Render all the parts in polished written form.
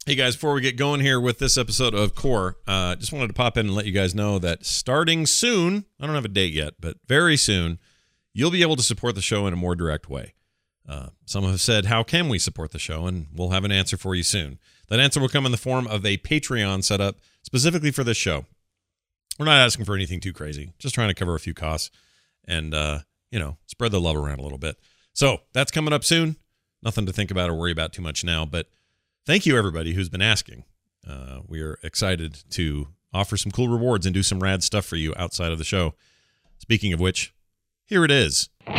Hey guys, before we get going here with this episode of Core, just wanted to pop in and let you guys know that starting soon, I don't have a date yet, but very soon, you'll be able to support the show in a more direct way. Some have said, how can we support the show? And we'll have an answer for you soon. That answer will come in the form of a Patreon setup specifically for this show. We're not asking for anything too crazy, just trying to cover a few costs and, spread the love around a little bit. So that's coming up soon. Nothing to think about or worry about too much now, but thank you, everybody who's been asking. We are excited to offer some cool rewards and do some rad stuff for you outside of the show. Speaking of which, here it is. You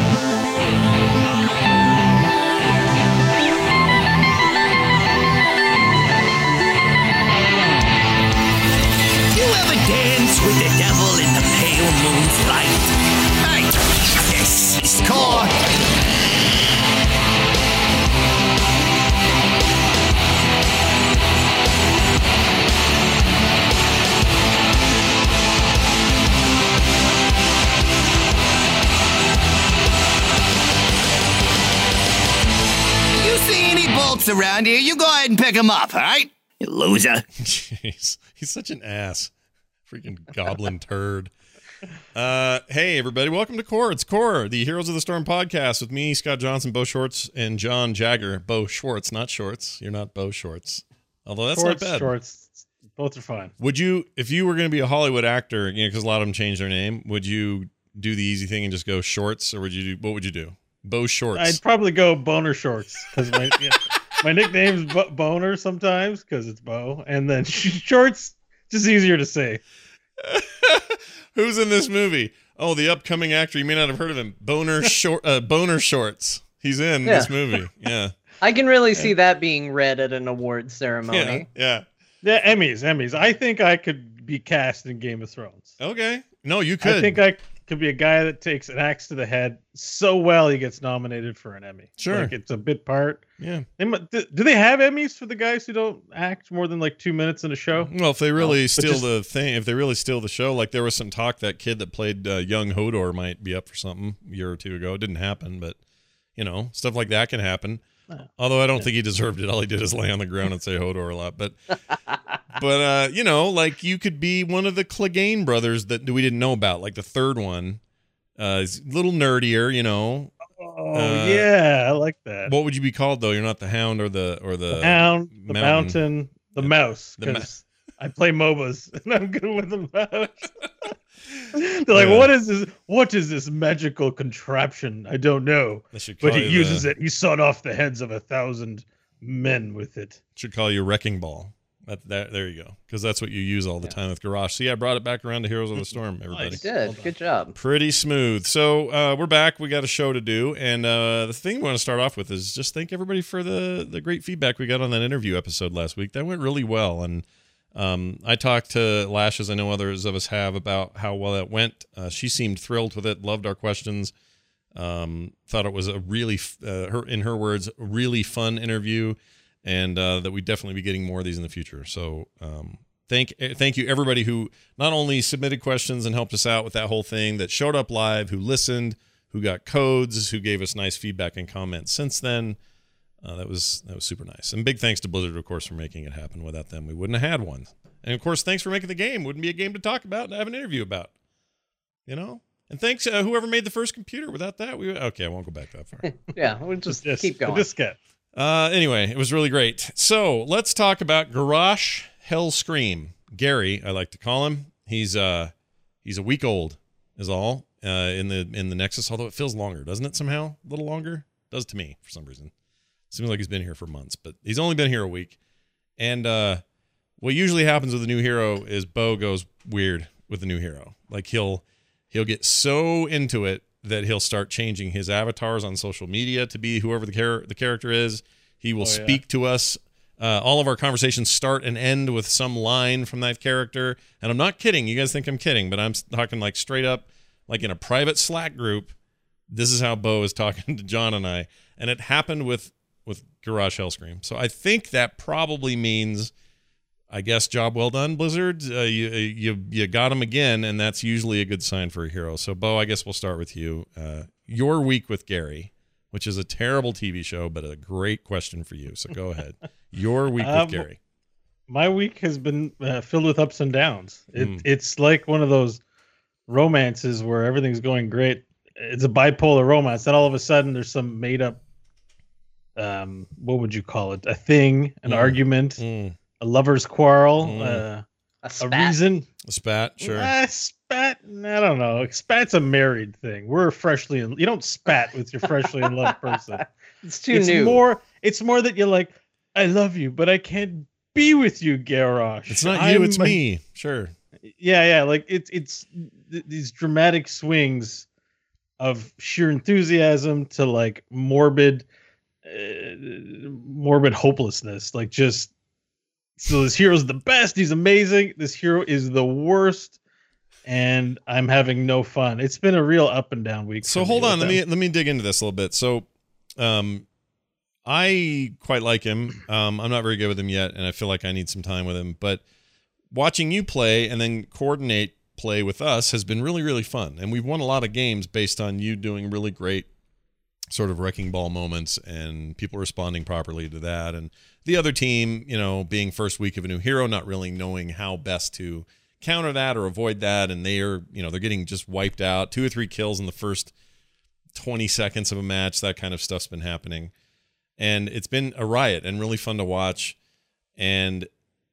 ever dance with the devil in the pale moonlight? Right. This is Core. Around here, you go ahead and pick him up, all right? You loser. Jeez, he's such an ass. Freaking goblin turd. Hey, everybody, welcome to Core. It's Core, the Heroes of the Storm podcast with me, Scott Johnson, Bo Schwartz, and John Jagger. Bo Schwartz, not Shorts. You're not Bo Schwartz. Although that's Shorts, not bad. Shorts, both are fine. Would you, if you were going to be a Hollywood actor, because a lot of them changed their name, would you do the easy thing and just go Shorts, or what would you do? Bo Shorts. I'd probably go Boner Shorts because my nickname's Boner sometimes because it's Bo, and then Shorts just easier to say. Who's in this movie? Oh, the upcoming actor. You may not have heard of him. Boner Shorts. He's in this movie. Yeah. I can really see that being read at an awards ceremony. Yeah. Emmys. I think I could be cast in Game of Thrones. Okay. No, you could. I think I could be a guy that takes an axe to the head so well he gets nominated for an Emmy. Sure. Like it's a bit part. Yeah. Do they have Emmys for the guys who don't act more than like 2 minutes in a show? Well, if they really steal the show, like there was some talk that kid that played young Hodor might be up for something a year or two ago. It didn't happen, but stuff like that can happen. Although I don't think he deserved it. All he did is lay on the ground and say Hodor a lot. But like you could be one of the Clegane brothers that we didn't know about, like the third one. Is a little nerdier, yeah, I like that. What would you be called though? You're not the Hound or the Hound, the Mountain, the Mouse. Because I play MOBAs and I'm good with the mouse. They're like, what is this magical contraption? I don't know. But he uses it. He sawed off the heads of 1,000 men with it. Should call you Wrecking Ball. There you go. Because that's what you use all the time with Garage. So yeah, I brought it back around to Heroes of the Storm, everybody. Nice. Good. Good job. Pretty smooth. So we're back. We got a show to do. And the thing we want to start off with is just thank everybody for the great feedback we got on that interview episode last week. That went really well. And I talked to Lash, as I know others of us have, about how well that went. She seemed thrilled with it, loved our questions, thought it was a really, in her words, really fun interview, and that we'd definitely be getting more of these in the future. So thank you, everybody who not only submitted questions and helped us out with that whole thing, that showed up live, who listened, who got codes, who gave us nice feedback and comments since then. That was super nice. And big thanks to Blizzard, of course, for making it happen. Without them, we wouldn't have had one. And, of course, thanks for making the game. Wouldn't be a game to talk about and have an interview about. And thanks whoever made the first computer. Without that, I won't go back that far. Yeah, we'll just keep going. The diskette. Anyway, it was really great. So let's talk about Garrosh Hellscream. Gary, I like to call him. He's a week old, is all, in the Nexus, although it feels longer, doesn't it, somehow? A little longer? It does to me, for some reason. Seems like he's been here for months, but he's only been here a week. And what usually happens with a new hero is Bo goes weird with the new hero. Like he'll get so into it that he'll start changing his avatars on social media to be whoever the character is. He will speak to us. All of our conversations start and end with some line from that character. And I'm not kidding. You guys think I'm kidding, but I'm talking like straight up, like in a private Slack group. This is how Bo is talking to John and I. And it happened with Garrosh Hellscream. So I think that probably means, I guess, job well done, Blizzard. You got him again, and that's usually a good sign for a hero. So, Bo, I guess we'll start with you. Your week with Gary, which is a terrible TV show, but a great question for you. So go ahead. Your week with Gary. My week has been filled with ups and downs. It's like one of those romances where everything's going great. It's a bipolar romance. Then all of a sudden there's some made up, what would you call it? A thing, an argument, a lover's quarrel, a reason. A spat, sure. Spat, I don't know. Spat's a married thing. We're freshly in. You don't spat with your freshly in love person. It's new. It's more that you're like, I love you, but I can't be with you, Garrosh. It's not you, it's me. Sure. Yeah. Like it's these dramatic swings of sheer enthusiasm to like morbid hopelessness. Like just, so this hero's the best. He's amazing. This hero is the worst. And I'm having no fun. It's been a real up and down week. So hold on, let me dig into this a little bit. So, I quite like him. I'm not very good with him yet, and I feel like I need some time with him. But watching you play and then coordinate play with us has been really, really fun. And we've won a lot of games based on you doing really great sort of wrecking ball moments and people responding properly to that. And the other team, being first week of a new hero, not really knowing how best to counter that or avoid that, and they're getting just wiped out. 2 or 3 kills in the first 20 seconds of a match. That kind of stuff's been happening, and it's been a riot and really fun to watch. And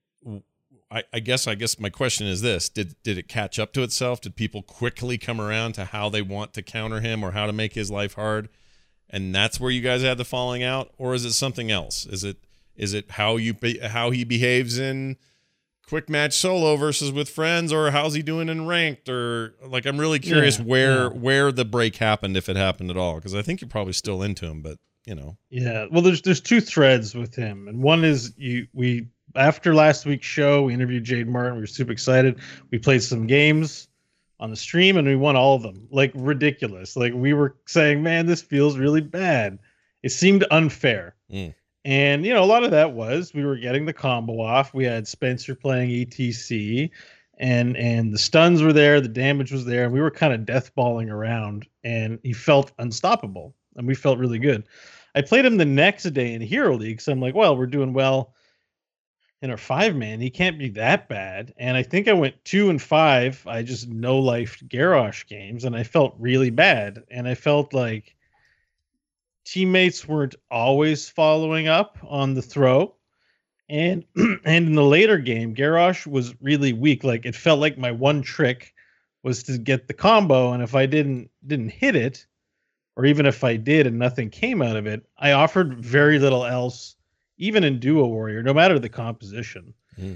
I guess my question is this: did it catch up to itself? Did people quickly come around to how they want to counter him or how to make his life hard, and that's where you guys had the falling out? Or is it something else? Is it how he behaves in quick match solo versus with friends, or how's he doing in ranked? Or like, I'm really curious where the break happened, if it happened at all, because I think you're probably still into him, but Yeah, well, there's 2 threads with him, and one is we after last week's show, we interviewed Jade Martin. We were super excited. We played some games on the stream, and we won all of them. Like, ridiculous. Like, we were saying, man, this feels really bad. It seemed unfair. And, a lot of that was we were getting the combo off. We had Spencer playing ETC, and the stuns were there, the damage was there, and we were kind of deathballing around, and he felt unstoppable, and we felt really good. I played him the next day in Hero League, so I'm like, well, we're doing well in our 5-man. He can't be that bad. And I think I went 2 and 5. I just no-lifed Garrosh games, and I felt really bad, and I felt like teammates weren't always following up on the throw, and in the later game, Garrosh was really weak. Like, it felt like my one trick was to get the combo, and if I didn't hit it, or even if I did and nothing came out of it, I offered very little else, even in Duo Warrior, no matter the composition.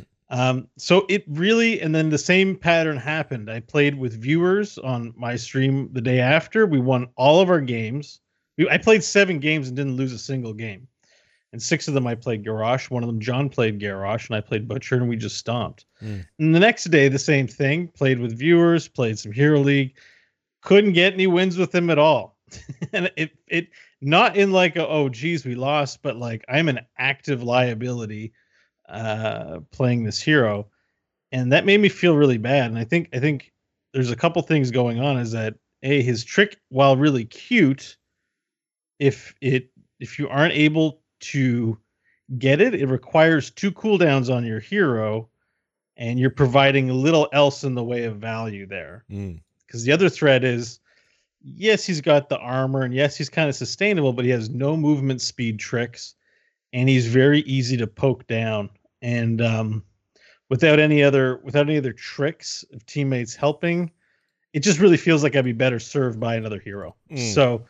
So it really, and then the same pattern happened. I played with viewers on my stream the day after. We won all of our games. I played 7 games and didn't lose a single game. And 6 of them I played Garrosh. One of them, John, played Garrosh, and I played Butcher, and we just stomped. And the next day, the same thing. Played with viewers, played some Hero League. Couldn't get any wins with him at all. And it not in like, oh, geez, we lost, but like, I'm an active liability playing this hero. And that made me feel really bad. And I think there's a couple things going on, is that, his trick, while really cute, if you aren't able to get it, it requires 2 cooldowns on your hero, and you're providing a little else in the way of value there. Because the other thread is, yes, he's got the armor, and yes, he's kind of sustainable, but he has no movement speed tricks, and he's very easy to poke down. And without any other tricks of teammates helping, it just really feels like I'd be better served by another hero. So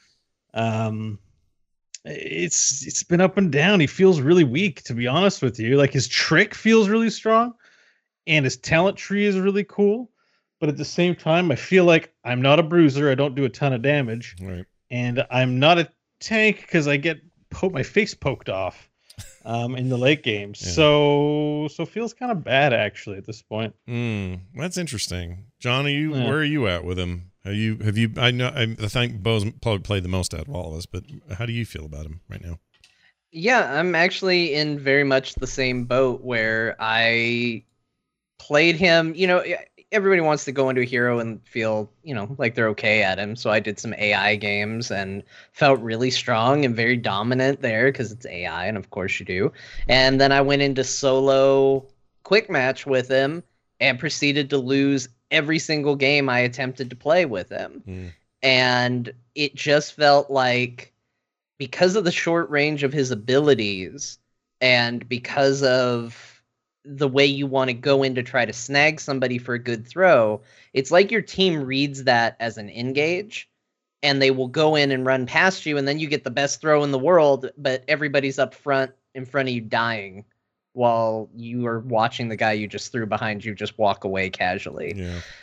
it's been up and down. He feels really weak, to be honest with you. Like, his trick feels really strong, and his talent tree is really cool. But at the same time, I feel like I'm not a bruiser. I don't do a ton of damage. Right. And I'm not a tank because I get my face poked off in the late game. Yeah. So feels kind of bad, actually, at this point. That's interesting. John, where are you at with him? Have you? I think Bo's probably played the most out of all of us, but how do you feel about him right now? Yeah, I'm actually in very much the same boat where I played him. everybody wants to go into a hero and feel, like they're okay at him. So I did some AI games and felt really strong and very dominant there because it's AI, and of course you do. And then I went into solo quick match with him and proceeded to lose every single game I attempted to play with him. And it just felt like, because of the short range of his abilities and because of the way you want to go in to try to snag somebody for a good throw, it's like your team reads that as an engage, and they will go in and run past you, and then you get the best throw in the world, but everybody's up front in front of you dying while you are watching the guy you just threw behind you just walk away casually.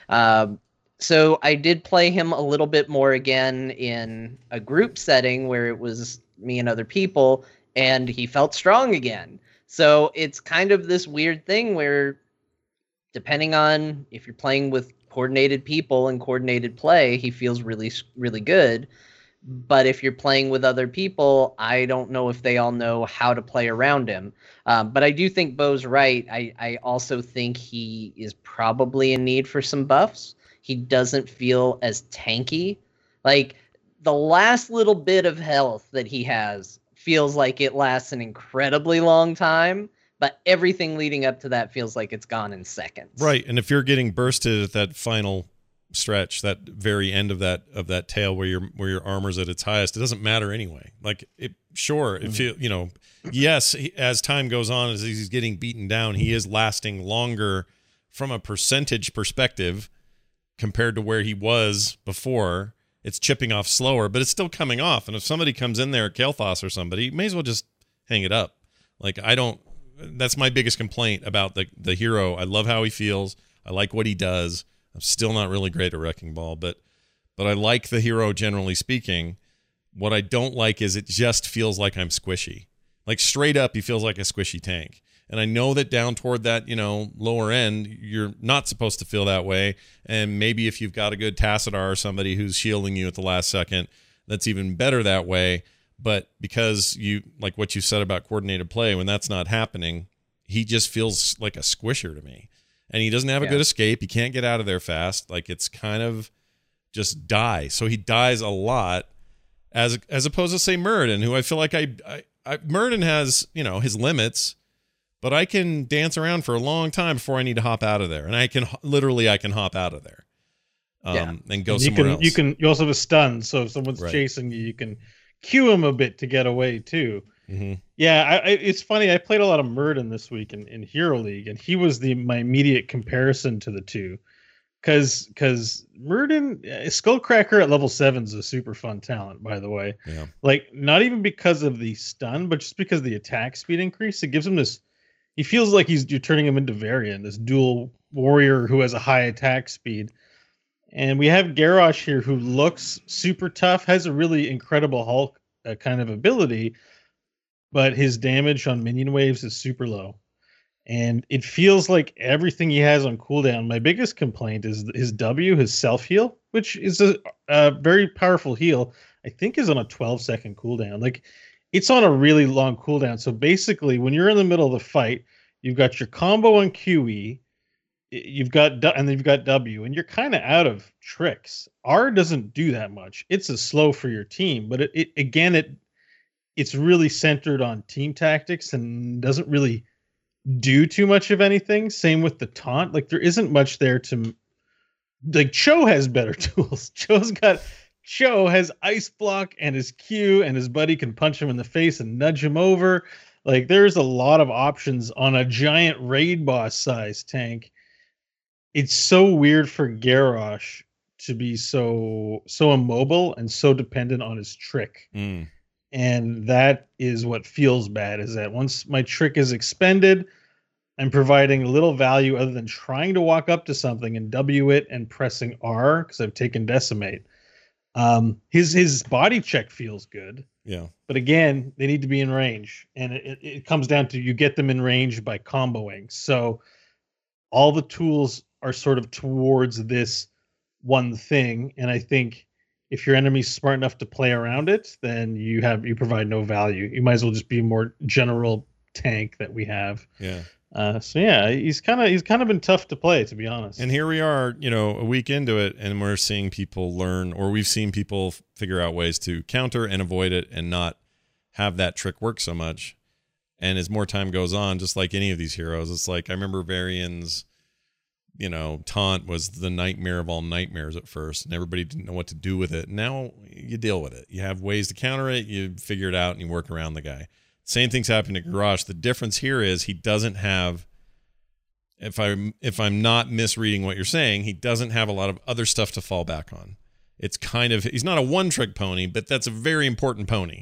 So I did play him a little bit more again in a group setting where it was me and other people, and he felt strong again. So it's kind of this weird thing where, depending on if you're playing with coordinated people and coordinated play, he feels really, really good. But if you're playing with other people, I don't know if they all know how to play around him. But I do think Bo's right. I also think he is probably in need for some buffs. He doesn't feel as tanky. Like, the last little bit of health that he has feels like it lasts an incredibly long time, but everything leading up to that feels like it's gone in seconds. Right, and if you're getting bursted at that final stretch, that very end of that tail where your armor's at its highest, it doesn't matter anyway. Like, if yes, as time goes on, as he's getting beaten down, he is lasting longer from a percentage perspective compared to where he was before. It's chipping off slower, but it's still coming off. And if somebody comes in there, Kael'thas or somebody, you may as well just hang it up. Like, that's my biggest complaint about the hero. I love how he feels. I like what he does. I'm still not really great at Wrecking Ball, but I like the hero generally speaking. What I don't like is it just feels like I'm squishy. Like, straight up, he feels like a squishy tank. And I know that down toward that, lower end, you're not supposed to feel that way. And maybe if you've got a good Tassadar or somebody who's shielding you at the last second, that's even better that way. But because you, like what you said about coordinated play, when that's not happening, he just feels like a squisher to me. And he doesn't have a good escape. He can't get out of there fast. Like, it's kind of just die. So he dies a lot, as opposed to, say, Muradin, who I feel like Muradin has, his limits. But I can dance around for a long time before I need to hop out of there, and I can hop out of there, and go somewhere else. You also have a stun, so if someone's chasing you, you can cue him a bit to get away too. Mm-hmm. Yeah, it's funny. I played a lot of Muradin this week in Hero League, and he was my immediate comparison to the two, because Muradin, Skullcracker at level 7 is a super fun talent, by the way. Yeah. Like, not even because of the stun, but just because of the attack speed increase. It gives him this. He feels like you're turning him into Varian, this dual warrior who has a high attack speed. And we have Garrosh here, who looks super tough, has a really incredible Hulk kind of ability, but his damage on minion waves is super low. And it feels like everything he has on cooldown. My biggest complaint is his W, his self-heal, which is a very powerful heal, I think is on a 12-second cooldown. Like, it's on a really long cooldown. So basically, when you're in the middle of the fight, you've got your combo on QE, and you've got W, and you're kind of out of tricks. R doesn't do that much. It's a slow for your team, but it's really centered on team tactics and doesn't really do too much of anything. Same with the taunt. Like, there isn't much there to. Like, Cho has better tools. Cho has Ice Block and his Q, and his buddy can punch him in the face and nudge him over. Like, there's a lot of options on a giant raid boss size tank. It's so weird for Garrosh to be so immobile and so dependent on his trick. And that is what feels bad, is that once my trick is expended, I'm providing little value other than trying to walk up to something and W it and pressing R because I've taken Decimate. His body check feels good. Yeah. But again, they need to be in range. And it comes down to you get them in range by comboing. So all the tools are sort of towards this one thing. And I think if your enemy's smart enough to play around it, then you provide no value. You might as well just be more general tank that we have. Yeah. So yeah, he's kind of been tough to play, to be honest. And here we are, a week into it, and we're seeing people learn, or we've seen people figure out ways to counter and avoid it and not have that trick work so much. And as more time goes on, just like any of these heroes, it's like I remember Varian's, taunt was the nightmare of all nightmares at first, and everybody didn't know what to do with it. Now you deal with it. You have ways to counter it. You figure it out, and you work around the guy. Same thing's happening to Garrosh. The difference here is he doesn't have, if I'm not misreading what you're saying, he doesn't have a lot of other stuff to fall back on. It's he's not a one-trick pony, but that's a very important pony.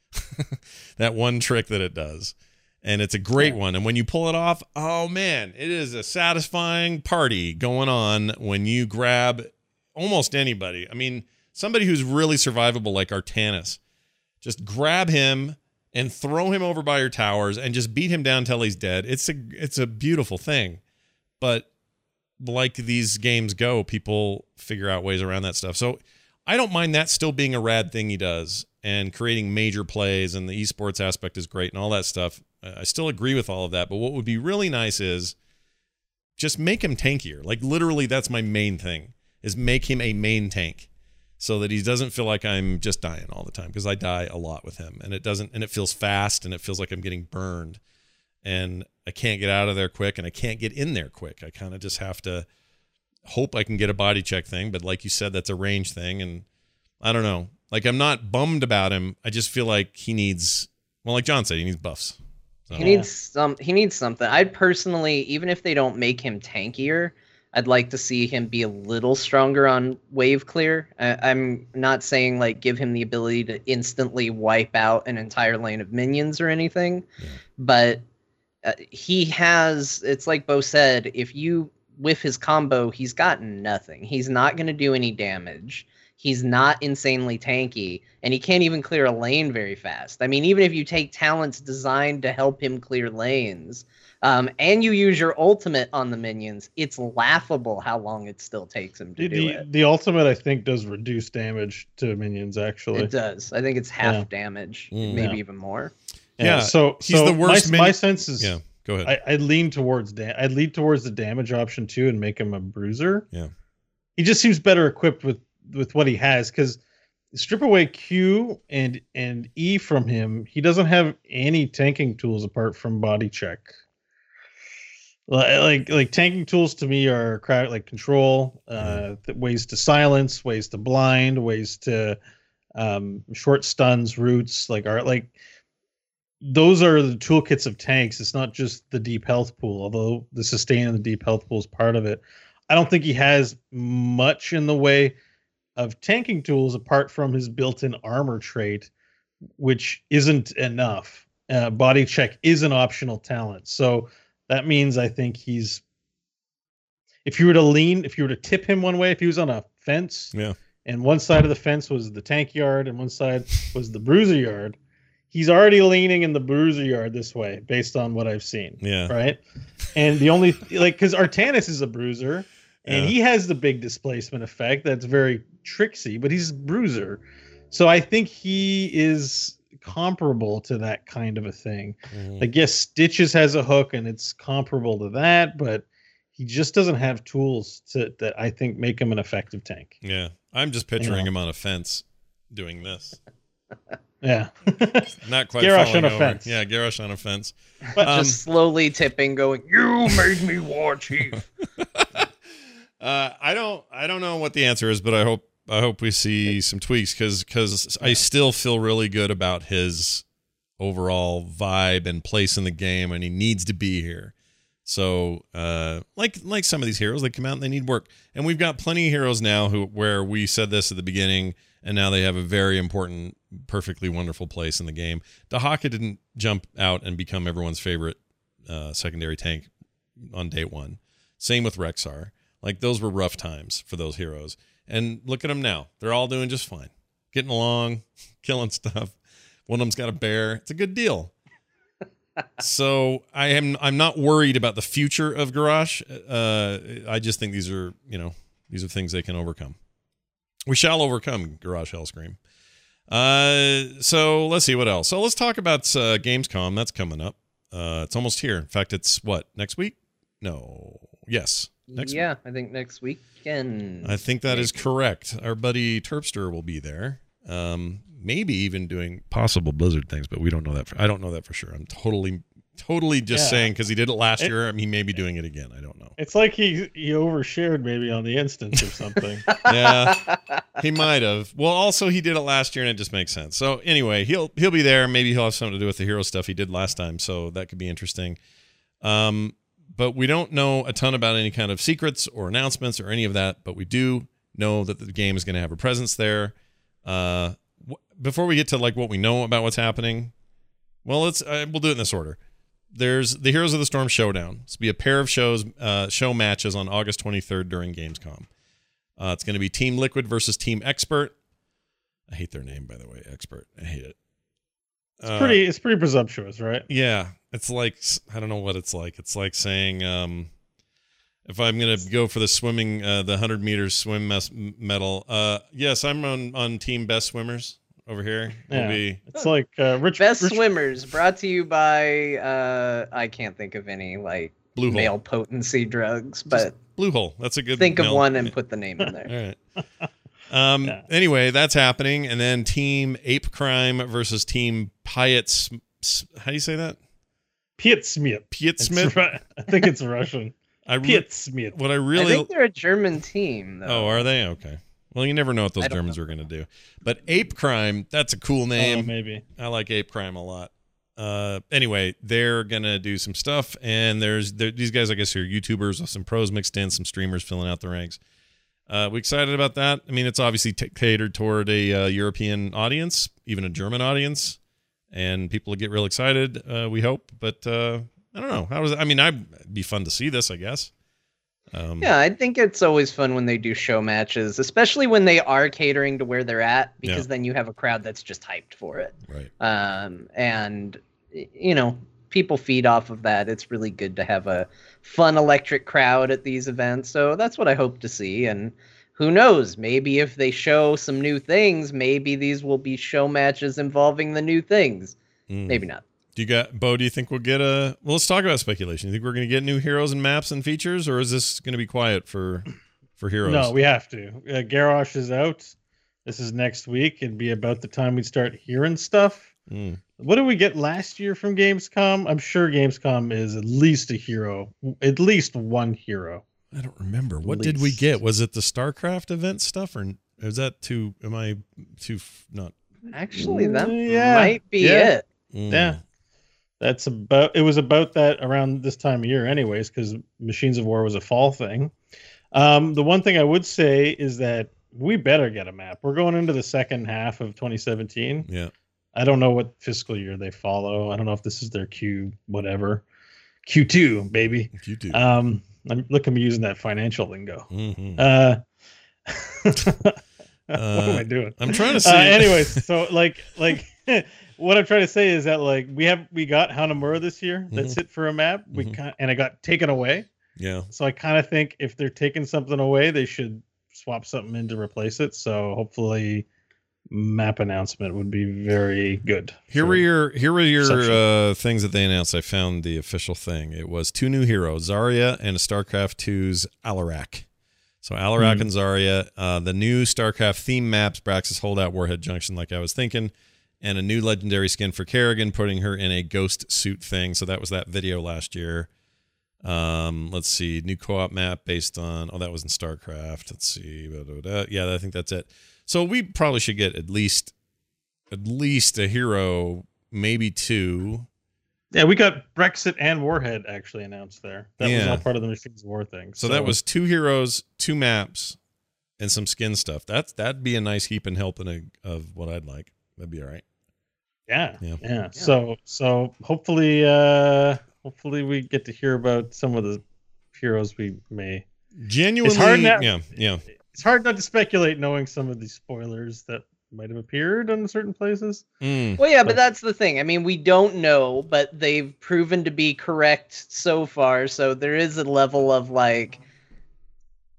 That one trick that it does. And it's a great one. And when you pull it off, oh man, it is a satisfying party going on when you grab almost anybody. I mean, somebody who's really survivable like Artanis. Just grab him and throw him over by your towers and just beat him down till he's dead. It's a beautiful thing. But like these games go, people figure out ways around that stuff. So I don't mind that still being a rad thing he does and creating major plays, and the esports aspect is great and all that stuff. I still agree with all of that. But what would be really nice is just make him tankier. Like literally that's my main thing, is make him a main tank, so that he doesn't feel like I'm just dying all the time, because I die a lot with him, and it feels fast, and it feels like I'm getting burned, and I can't get out of there quick, and I can't get in there quick. I kind of just have to hope I can get a body check thing, but like you said, that's a range thing, and I don't know. Like I'm not bummed about him. I just feel like he needs, well, like John said, he needs buffs. So. He needs something. I'd personally, even if they don't make him tankier, I'd like to see him be a little stronger on wave clear. I'm not saying like give him the ability to instantly wipe out an entire lane of minions or anything, but he has, it's like Bo said, if you whiff his combo, he's got nothing. He's not going to do any damage. He's not insanely tanky, and he can't even clear a lane very fast. I mean, even if you take talents designed to help him clear lanes, and you use your ultimate on the minions, it's laughable how long it still takes him to do it. The ultimate, I think, does reduce damage to minions, actually. It does. I think it's half damage, maybe even more. Yeah, so he's the worst. My sense is, go ahead. I'd lean towards the damage option too, and make him a bruiser. Yeah, he just seems better equipped with what he has, because strip away Q and E from him, he doesn't have any tanking tools apart from body check. Like tanking tools to me are like control, ways to silence, ways to blind, ways to short stuns, roots, those are the toolkits of tanks. It's not just the deep health pool, although the sustain and the deep health pool is part of it. I don't think he has much in the way of tanking tools apart from his built-in armor trait, which isn't enough. Body check is an optional talent. So that means I think if you were to tip him one way, if he was on a fence, and one side of the fence was the tank yard and one side was the bruiser yard, he's already leaning in the bruiser yard this way based on what I've seen. Yeah. Right. And the only, because Artanis is a bruiser and he has the big displacement effect that's very tricksy, but he's a bruiser. So I think he is comparable to that kind of a thing. I guess Stitches has a hook and it's comparable to that, but he just doesn't have tools that I think make him an effective tank. Yeah. I'm just picturing him on a fence doing this. Yeah. Not quite Garrosh on a over. fence. Yeah, Garrosh on a fence. But just slowly tipping, going, "You made me war chief." I don't know what the answer is, but I hope we see some tweaks, because I still feel really good about his overall vibe and place in the game, and he needs to be here. So like some of these heroes, they come out and they need work, and we've got plenty of heroes now where we said this at the beginning, and now they have a very important, perfectly wonderful place in the game. Dahaka didn't jump out and become everyone's favorite secondary tank on day one. Same with Rexxar. Like, those were rough times for those heroes. And look at them now. They're all doing just fine. Getting along, killing stuff. One of them's got a bear. It's a good deal. So I'm not worried about the future of Garrosh. I just think these are things they can overcome. We shall overcome Garrosh Hellscream. So let's see what else. So let's talk about Gamescom. That's coming up. It's almost here. In fact, it's what, next week? No. Yes. Next week. I think next weekend. I think that is correct. Our buddy Terpster will be there. Maybe even doing possible Blizzard things, but we don't know that. I don't know that for sure. I'm totally just saying because he did it last year. He may be doing it again. I don't know. It's like he overshared maybe on the instance or something. Yeah, he might have. Well, also he did it last year, and it just makes sense. So anyway, he'll be there. Maybe he'll have something to do with the hero stuff he did last time. So that could be interesting. But we don't know a ton about any kind of secrets or announcements or any of that. But we do know that the game is going to have a presence there. Before we get to like what we know about what's happening, well, we'll do it in this order. There's the Heroes of the Storm Showdown. It's be a pair of show matches on August 23rd during Gamescom. It's going to be Team Liquid versus Team Expert. I hate their name, by the way. Expert. I hate it. It's pretty presumptuous, right? Yeah, it's like, I don't know what it's like. It's like saying, if I'm going to go for the swimming, the 100 meters swim medal, yes, I'm on Team Best Swimmers over here. Yeah. It's like Best Swimmers, brought to you by, I can't think of any, like, Blue male Hole. Potency drugs, but just Blue Hole. That's a good think of one and put the name in there. All right. Anyway, that's happening. And then Team Ape Crime versus Team Piet. How do you say that? Pietsmith. I think it's Russian. Pietsmith. What I think they're a German team, though. Oh, are they? Okay. Well, you never know what those Germans are going to do. But Ape Crime, that's a cool name. Oh, maybe. I like Ape Crime a lot. Anyway, they're going to do some stuff. And these guys, I guess, are YouTubers with some pros mixed in, some streamers filling out the ranks. We excited about that. I mean, it's obviously catered toward a European audience, even a German audience. And people will get real excited, we hope. But I don't know. How does it? I mean, it'd be fun to see this, I guess. Yeah, I think it's always fun when they do show matches, especially when they are catering to where they're at, because then you have a crowd that's just hyped for it. Right. And, you know, people feed off of that. It's really good to have a fun electric crowd at these events. So that's what I hope to see. And who knows, maybe if they show some new things, maybe these will be show matches involving the new things. Maybe not. Do you think we'll get well, let's talk about speculation. You think we're going to get new heroes and maps and features, or is this going to be quiet for heroes? No, we have to. Garrosh is out. This is next week. It'd be about the time we start hearing stuff. What did we get last year from Gamescom? I'm sure Gamescom is at least a hero, at least one hero. I don't remember. What did we get? Was it the StarCraft event stuff, or is that too? Am I too not? Actually, that might be it. Yeah. It was about that around this time of year anyways, because Machines of War was a fall thing. The one thing I would say is that we better get a map. We're going into the second half of 2017. Yeah. I don't know what fiscal year they follow. I don't know if this is their Q2, baby. Q2. Look at me using that financial lingo. What am I doing? I'm trying to see. Anyways, so like what I'm trying to say is that like we got Hanamura this year. That's it for a map. And it got taken away. Yeah. So I kind of think if they're taking something away, they should swap something in to replace it. So hopefully, map announcement would be very good. Here were your things that they announced. I found the official thing. It was 2 new heroes, Zarya and StarCraft 2's Alarak. So Alarak and Zarya, the new StarCraft theme maps, Braxis Holdout, Warhead Junction, like I was thinking, and a new legendary skin for Kerrigan, putting her in a ghost suit thing. So that was that video last year. Let's see, new co-op map based on, that was in StarCraft. Let's see. Yeah, I think that's it. So we probably should get at least a hero, maybe 2. Yeah, we got Brexit and Warhead actually announced there. That was all part of the Machines of War thing. So that was 2 heroes, 2 maps, and some skin stuff. That'd be a nice heap and helping of what I'd like. That'd be all right. Yeah. So hopefully we get to hear about some of the heroes we may. Genuinely, It's hard not to speculate knowing some of these spoilers that might have appeared in certain places. Well, yeah, but that's the thing. I mean, we don't know, but they've proven to be correct so far. So there is a level of like,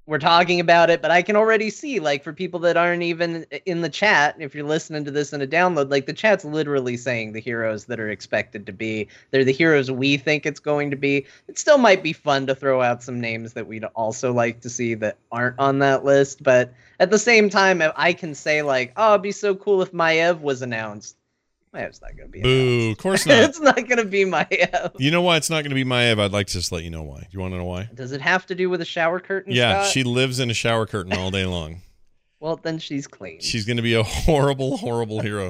we're talking about it, but I can already see, like, for people that aren't even in the chat, if you're listening to this in a download, like, the chat's literally saying the heroes that are expected to be, they're the heroes we think it's going to be. It still might be fun to throw out some names that we'd also like to see that aren't on that list, but at the same time, I can say, like, oh, it'd be so cool if Maiev was announced. Maev's not going to be announced. Boo, of course not. It's not going to be Maiev. You know why it's not going to be Maiev? I'd like to just let you know why. Do you want to know why? Does it have to do with a shower curtain, Yeah, Scott? she lives in a shower curtain all day long. Well, then she's clean. She's going to be a horrible, horrible hero.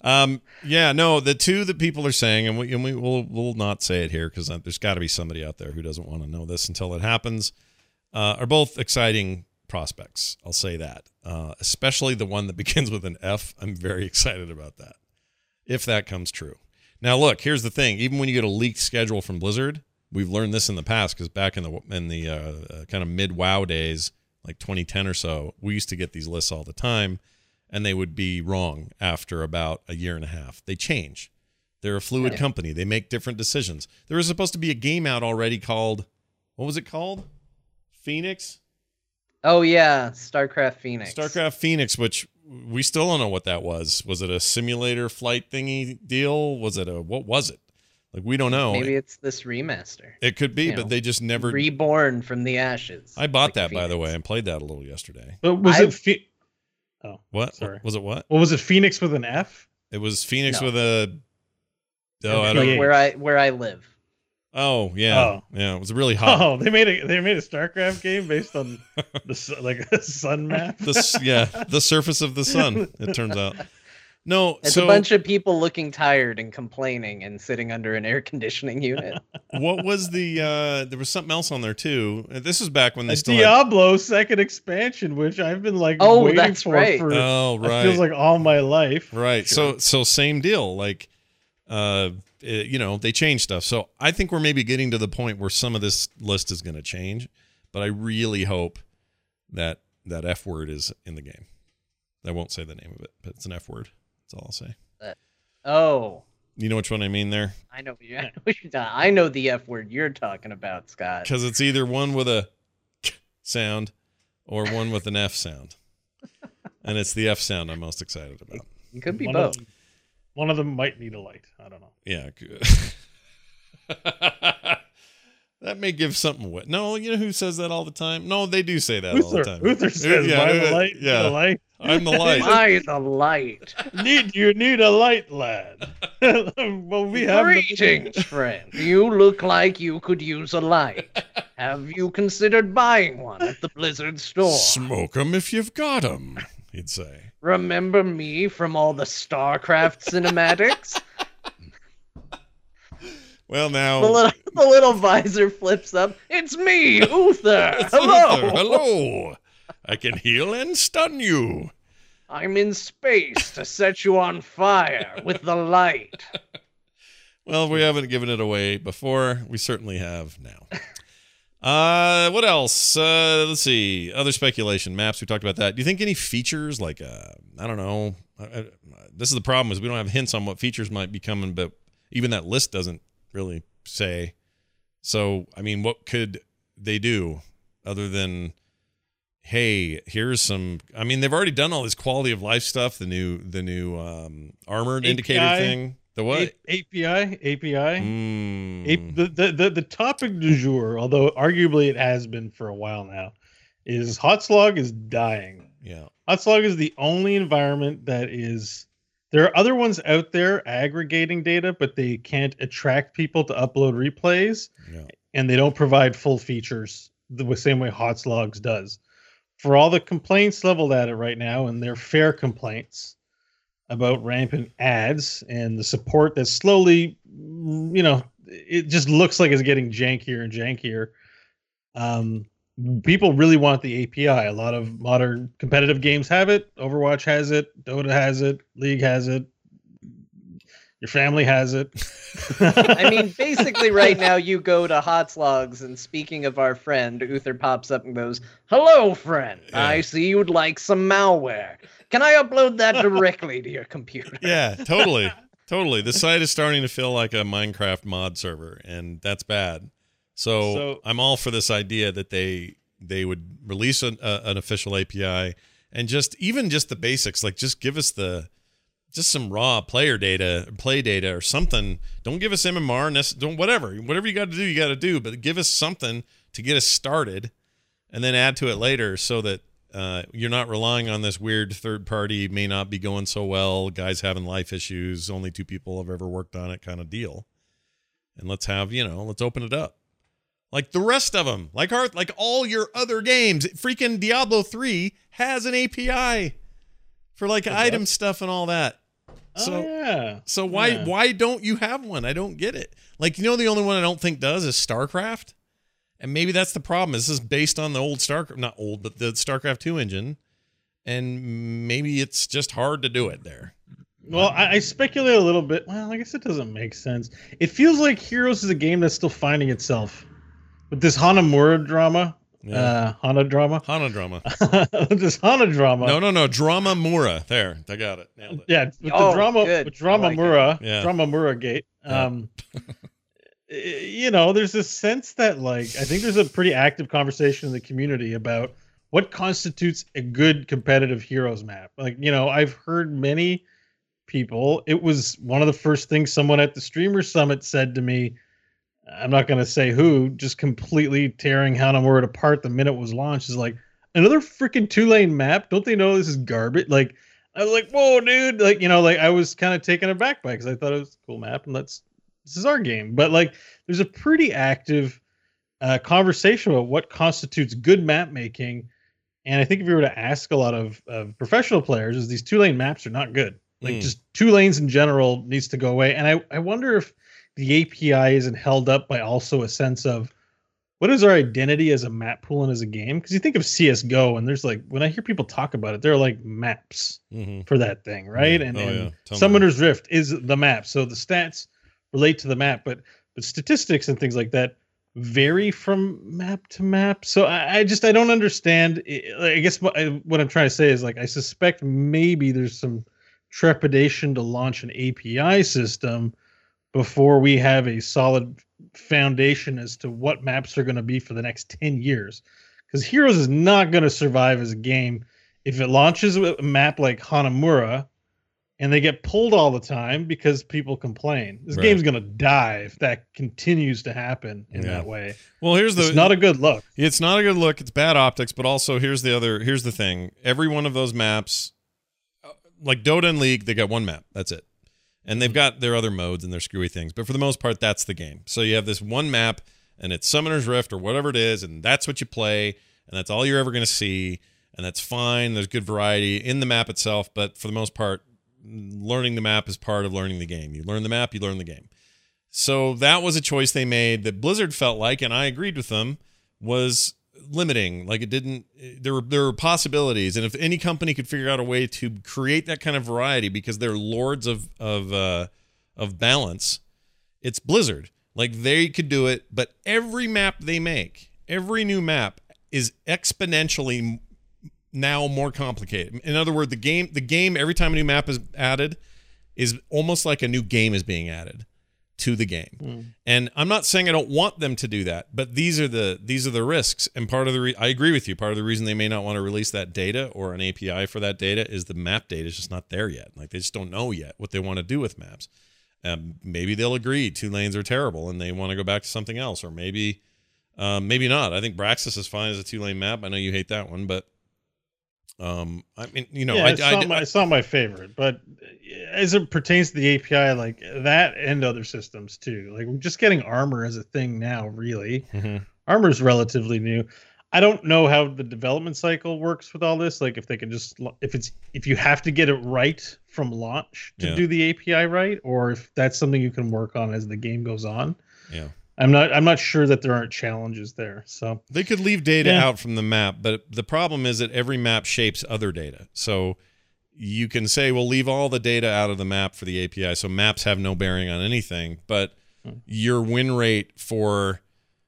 Yeah, no, the two that people are saying, and we'll not say it here because there's got to be somebody out there who doesn't want to know this until it happens, are both exciting prospects. I'll say that. Especially the one that begins with an F. I'm very excited about that, if that comes true. Now, look, here's the thing. Even when you get a leaked schedule from Blizzard, we've learned this in the past because back in the kind of mid-WoW days, like 2010 or so, we used to get these lists all the time, and they would be wrong after about a year and a half. They change. They're a fluid company. They make different decisions. There was supposed to be a game out already called, what was it called? Phoenix? Oh, yeah, StarCraft Phoenix. StarCraft Phoenix, which we still don't know what that was. Was it a simulator flight thingy deal? Was it what was it? Like, we don't know. Maybe it's this remaster. It could be, but they just never... Reborn from the ashes. I bought that, by the way, and played that a little yesterday. But was it... Oh, what? Sorry. Was it what? Well, was it Phoenix with an F? It was Phoenix with a... Oh, I don't know. Where I live. Oh, yeah. Yeah, it was really hot. Oh, they made a StarCraft game based on a sun map? The surface of the sun, it turns out. No, it's a bunch of people looking tired and complaining and sitting under an air conditioning unit. What was there was something else on there too. This was back when they still Diablo second expansion, which I've been waiting for right. for right. It feels like all my life. Right. Sure. So same deal. Like they change stuff. So I think we're maybe getting to the point where some of this list is going to change, but I really hope that F word is in the game. I won't say the name of it, but it's an F word. That's all I'll say. You know which one I mean there? I know. I know the F word you're talking about, Scott. Because it's either one with a K sound or one with an F sound. And it's the F sound I'm most excited about. It could be both. One of them might need a light. I don't know. Yeah. That may give something away. No, you know who says that all the time? No, they do say that all the time. Uther says, "Am the light? Yeah, the light. I'm the light. I'm the light. You need a light, lad." Well, we have greetings, friend. You look like you could use a light. Have you considered buying one at the Blizzard store? Smoke 'em if you've got 'em, he'd say. Remember me from all the StarCraft cinematics? Well, now the little visor flips up. It's me, Uther. Hello. Uther. Hello. I can heal and stun you. I'm in space to set you on fire with the light. Well, if we haven't given it away before, we certainly have now. What else? Let's see. Other speculation. Maps, we talked about that. Do you think any features like, I don't know. This is the problem is we don't have hints on what features might be coming, but even that list doesn't really say. So, I mean, what could they do other than, hey, here's some, I mean, they've already done all this quality of life stuff, the new armored API, indicator thing. The what? API. The topic du jour, although arguably it has been for a while now, is Hotslog is dying. Yeah. Hotslog is the only environment that is. There are other ones out there aggregating data, but they can't attract people to upload replays, and they don't provide full features the same way Hotslogs does. For all the complaints leveled at it right now, and they're fair complaints about rampant ads and the support that's slowly, it just looks like it's getting jankier and jankier. People really want the API. A lot of modern competitive games have it. Overwatch has it. Dota has it. League has it. Your family has it. I mean, basically right now you go to Hotslogs, and speaking of our friend, Uther pops up and goes, "Hello, friend. Yeah. I see you'd like some malware. Can I upload that directly to your computer?" Yeah, totally. Totally. The site is starting to feel like a Minecraft mod server, and that's bad. So I'm all for this idea that they would release an official API, and just the basics, like just give us just some raw play data or something. Don't give us MMR, don't whatever you got to do, but give us something to get us started, and then add to it later, so that you're not relying on this weird third party, may not be going so well, guys having life issues, only 2 people have ever worked on it kind of deal. And let's open it up. Like the rest of them, like all your other games. Freaking Diablo 3 has an API for like item stuff and all that. So why don't you have one? I don't get it. Like, the only one I don't think does is StarCraft. And maybe that's the problem. This is based on the old but the StarCraft 2 engine. And maybe it's just hard to do it there. Well, I speculate a little bit. Well, I guess it doesn't make sense. It feels like Heroes is a game that's still finding itself. With this Hanamura drama. Yeah. Hana drama. This Hana drama. No. Drama Mura. There. I got it. Nailed it. Yeah. With Drama Mura. Yeah. Drama Mura Gate. There's this sense that, like, I think there's a pretty active conversation in the community about what constitutes a good competitive Heroes map. Like, I've heard many people, it was one of the first things someone at the Streamer Summit said to me, I'm not going to say who, just completely tearing Hanamura apart the minute it was launched, is like, another freaking 2-lane map? Don't they know this is garbage? Like, I was like, whoa, dude. Like, I was kind of taken aback by it because I thought it was a cool map, and this is our game. But, like, there's a pretty active conversation about what constitutes good map making. And I think if you were to ask a lot of professional players, is these 2-lane maps are not good. Like, just 2 lanes in general needs to go away. And I wonder if the API isn't held up by also a sense of what is our identity as a map pool and as a game? Because you think of CSGO, and there's like, when I hear people talk about it, there are like maps for that thing, right? Yeah. And Summoner's Rift is the map. So the stats relate to the map, but statistics and things like that vary from map to map. So I don't understand. I guess what I'm trying to say is, like, I suspect maybe there's some trepidation to launch an API system before we have a solid foundation as to what maps are going to be for the next 10 years. Because Heroes is not going to survive as a game if it launches a map like Hanamura and they get pulled all the time because people complain. This game's going to die if that continues to happen in that way. Well, it's not a good look. It's not a good look. It's bad optics, but also here's the thing. Every one of those maps, like Dota and League, they got one map. That's it. And they've got their other modes and their screwy things. But for the most part, that's the game. So you have this one map, and it's Summoner's Rift or whatever it is, and that's what you play, and that's all you're ever going to see, and that's fine. There's good variety in the map itself, but for the most part, learning the map is part of learning the game. You learn the map, you learn the game. So that was a choice they made that Blizzard felt like, and I agreed with them, was limiting. Like, it didn't, there were possibilities, and if any company could figure out a way to create that kind of variety, because they're lords of balance, it's Blizzard. Like, they could do it, but every map they make, every new map is exponentially now more complicated. In other words, the game every time a new map is added is almost like a new game is being added to the game. And I'm not saying I don't want them to do that, but these are the risks. And part of I agree with you. Part of the reason they may not want to release that data or an API for that data is the map data is just not there yet. Like, they just don't know yet what they want to do with maps. Maybe they'll agree 2 lanes are terrible and they want to go back to something else, or maybe not. I think Braxis is fine as a 2-lane map. I know you hate that one, but I mean, it's not my favorite, but as it pertains to the API, like that and other systems too, like we're just getting Armor as a thing now, really. Armor is relatively new. I don't know how the development cycle works with all this. Like, if they can just, if you have to get it right from launch to do the API right, or if that's something you can work on as the game goes on. Yeah. I'm not sure that there aren't challenges there. So they could leave data out from the map, but the problem is that every map shapes other data. So you can say, we'll leave all the data out of the map for the API, so maps have no bearing on anything, but your win rate for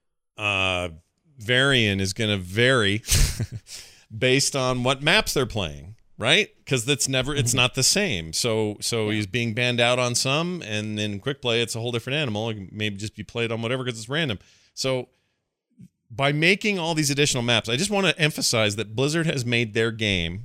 Varian is going to vary based on what maps they're playing. Right? Because it's not the same. So he's being banned out on some, and in quick play, it's a whole different animal. It can maybe just be played on whatever because it's random. So by making all these additional maps, I just want to emphasize that Blizzard has made their game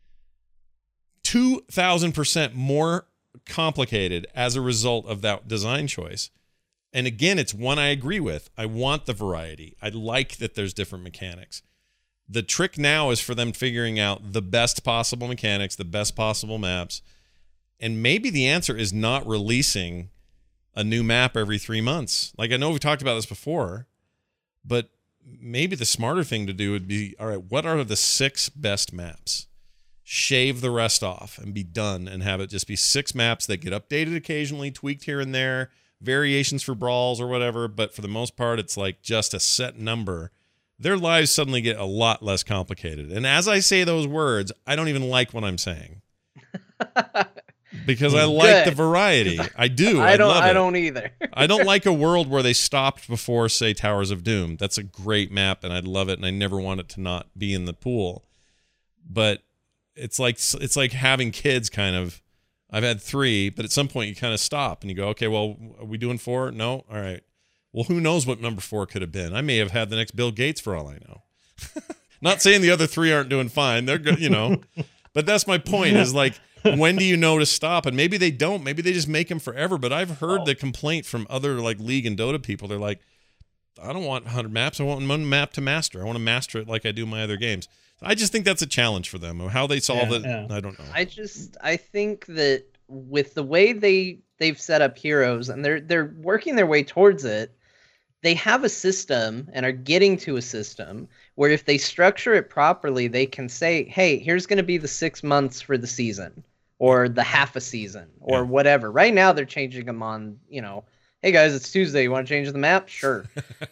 2,000% more complicated as a result of that design choice. And again, it's one I agree with. I want the variety. I like that there's different mechanics. The trick now is for them figuring out the best possible mechanics, the best possible maps. And maybe the answer is not releasing a new map every 3 months. Like, I know we've talked about this before, but maybe the smarter thing to do would be, all right, what are the 6 best maps? Shave the rest off and be done, and have it just be 6 maps that get updated occasionally, tweaked here and there, variations for brawls or whatever. But for the most part, it's like just a set number. Their lives suddenly get a lot less complicated. And as I say those words, I don't even like what I'm saying. Because I like the variety. I do. I don't either. I don't like a world where they stopped before, say, Towers of Doom. That's a great map, and I'd love it, and I never want it to not be in the pool. But it's like having kids, kind of. I've had 3, but at some point you kind of stop and you go, okay, well, are we doing 4? No? All right. Well, who knows what number 4 could have been? I may have had the next Bill Gates for all I know. Not saying the other 3 aren't doing fine. They're good, But that's my point, is like, when do you know to stop? And maybe they don't. Maybe they just make them forever. But I've heard the complaint from other like League and Dota people. They're like, I don't want 100 maps. I want one map to master. I want to master it like I do my other games. I just think that's a challenge for them. How they solve it, I don't know. I think that with the way they've set up Heroes, and they're working their way towards it, they have a system and are getting to a system where if they structure it properly, they can say, hey, here's going to be the 6 months for the season, or the half a season, or whatever. Right now they're changing them on, hey guys, it's Tuesday. You want to change the map? Sure.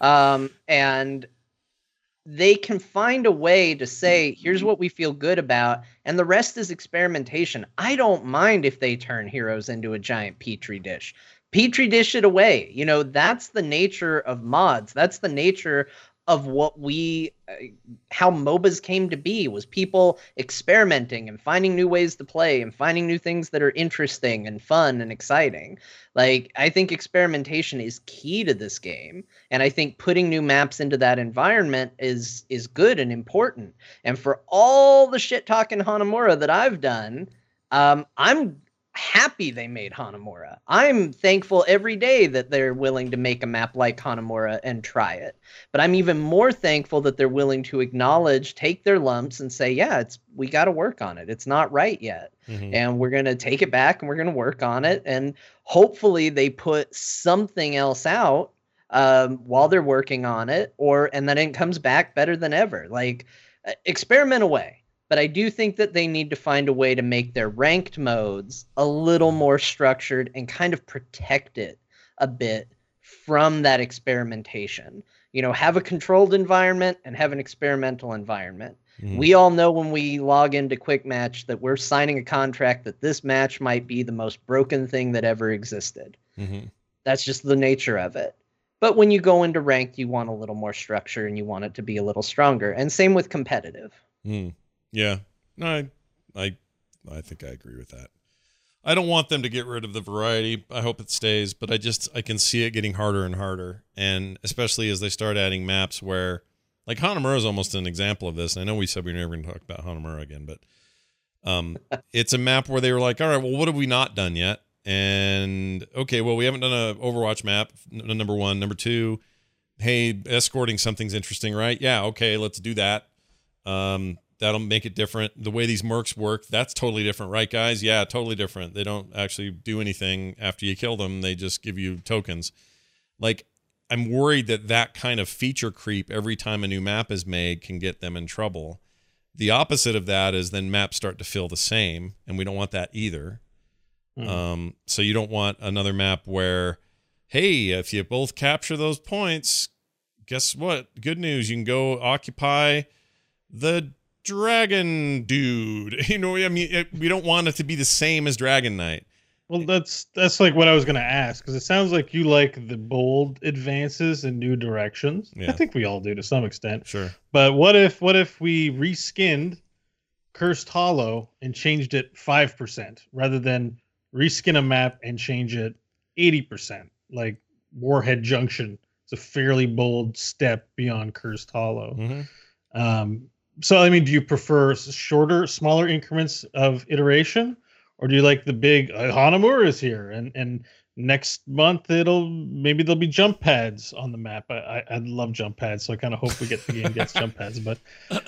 And they can find a way to say, here's what we feel good about, and the rest is experimentation. I don't mind if they turn Heroes into a giant petri dish. Petri dish it away. That's the nature of mods. That's the nature of how MOBAs came to be, was people experimenting and finding new ways to play and finding new things that are interesting and fun and exciting. Like, I think experimentation is key to this game. And I think putting new maps into that environment is good and important. And for all the shit talking Hanamura that I've done, I'm happy they made Hanamura. I'm thankful every day that they're willing to make a map like Hanamura and try it. But I'm even more thankful that they're willing to acknowledge, take their lumps and say, yeah, we got to work on it. It's not right yet. Mm-hmm. And we're going to take it back and we're going to work on it. And hopefully they put something else out while they're working on it, and then it comes back better than ever. Like, experiment away. But I do think that they need to find a way to make their ranked modes a little more structured and kind of protect it a bit from that experimentation. Have a controlled environment and have an experimental environment. Mm. We all know when we log into Quick Match that we're signing a contract that this match might be the most broken thing that ever existed. Mm-hmm. That's just the nature of it. But when you go into ranked, you want a little more structure and you want it to be a little stronger. And same with competitive. Mm. Yeah, no, I think I agree with that. I don't want them to get rid of the variety. I hope it stays, but I can see it getting harder and harder. And especially as they start adding maps where, like, Hanamura is almost an example of this. And I know we said we were never going to talk about Hanamura again, but it's a map where they were like, all right, well, what have we not done yet? And okay, well, we haven't done an Overwatch map, number 1. Number 2, hey, escorting something's interesting, right? Yeah, okay, let's do that. That'll make it different. The way these mercs work, that's totally different, right, guys? Yeah, totally different. They don't actually do anything after you kill them. They just give you tokens. Like, I'm worried that kind of feature creep every time a new map is made can get them in trouble. The opposite of that is then maps start to feel the same, and we don't want that either. So you don't want another map where, hey, if you both capture those points, guess what? Good news, you can go occupy the dragon dude. We don't want it to be the same as Dragon Knight. Well, that's like what I was going to ask, because it sounds like you like the bold advances in new directions. Yeah. I think we all do to some extent. Sure. But what if we reskinned Cursed Hollow and changed it 5% rather than reskin a map and change it 80%, like Warhead Junction it's a fairly bold step beyond Cursed Hollow. Mm-hmm. So, I mean, do you prefer shorter, smaller increments of iteration, or do you like the big Hanamura is here and next month maybe there'll be jump pads on the map? I love jump pads, so I kind of hope the game gets jump pads. But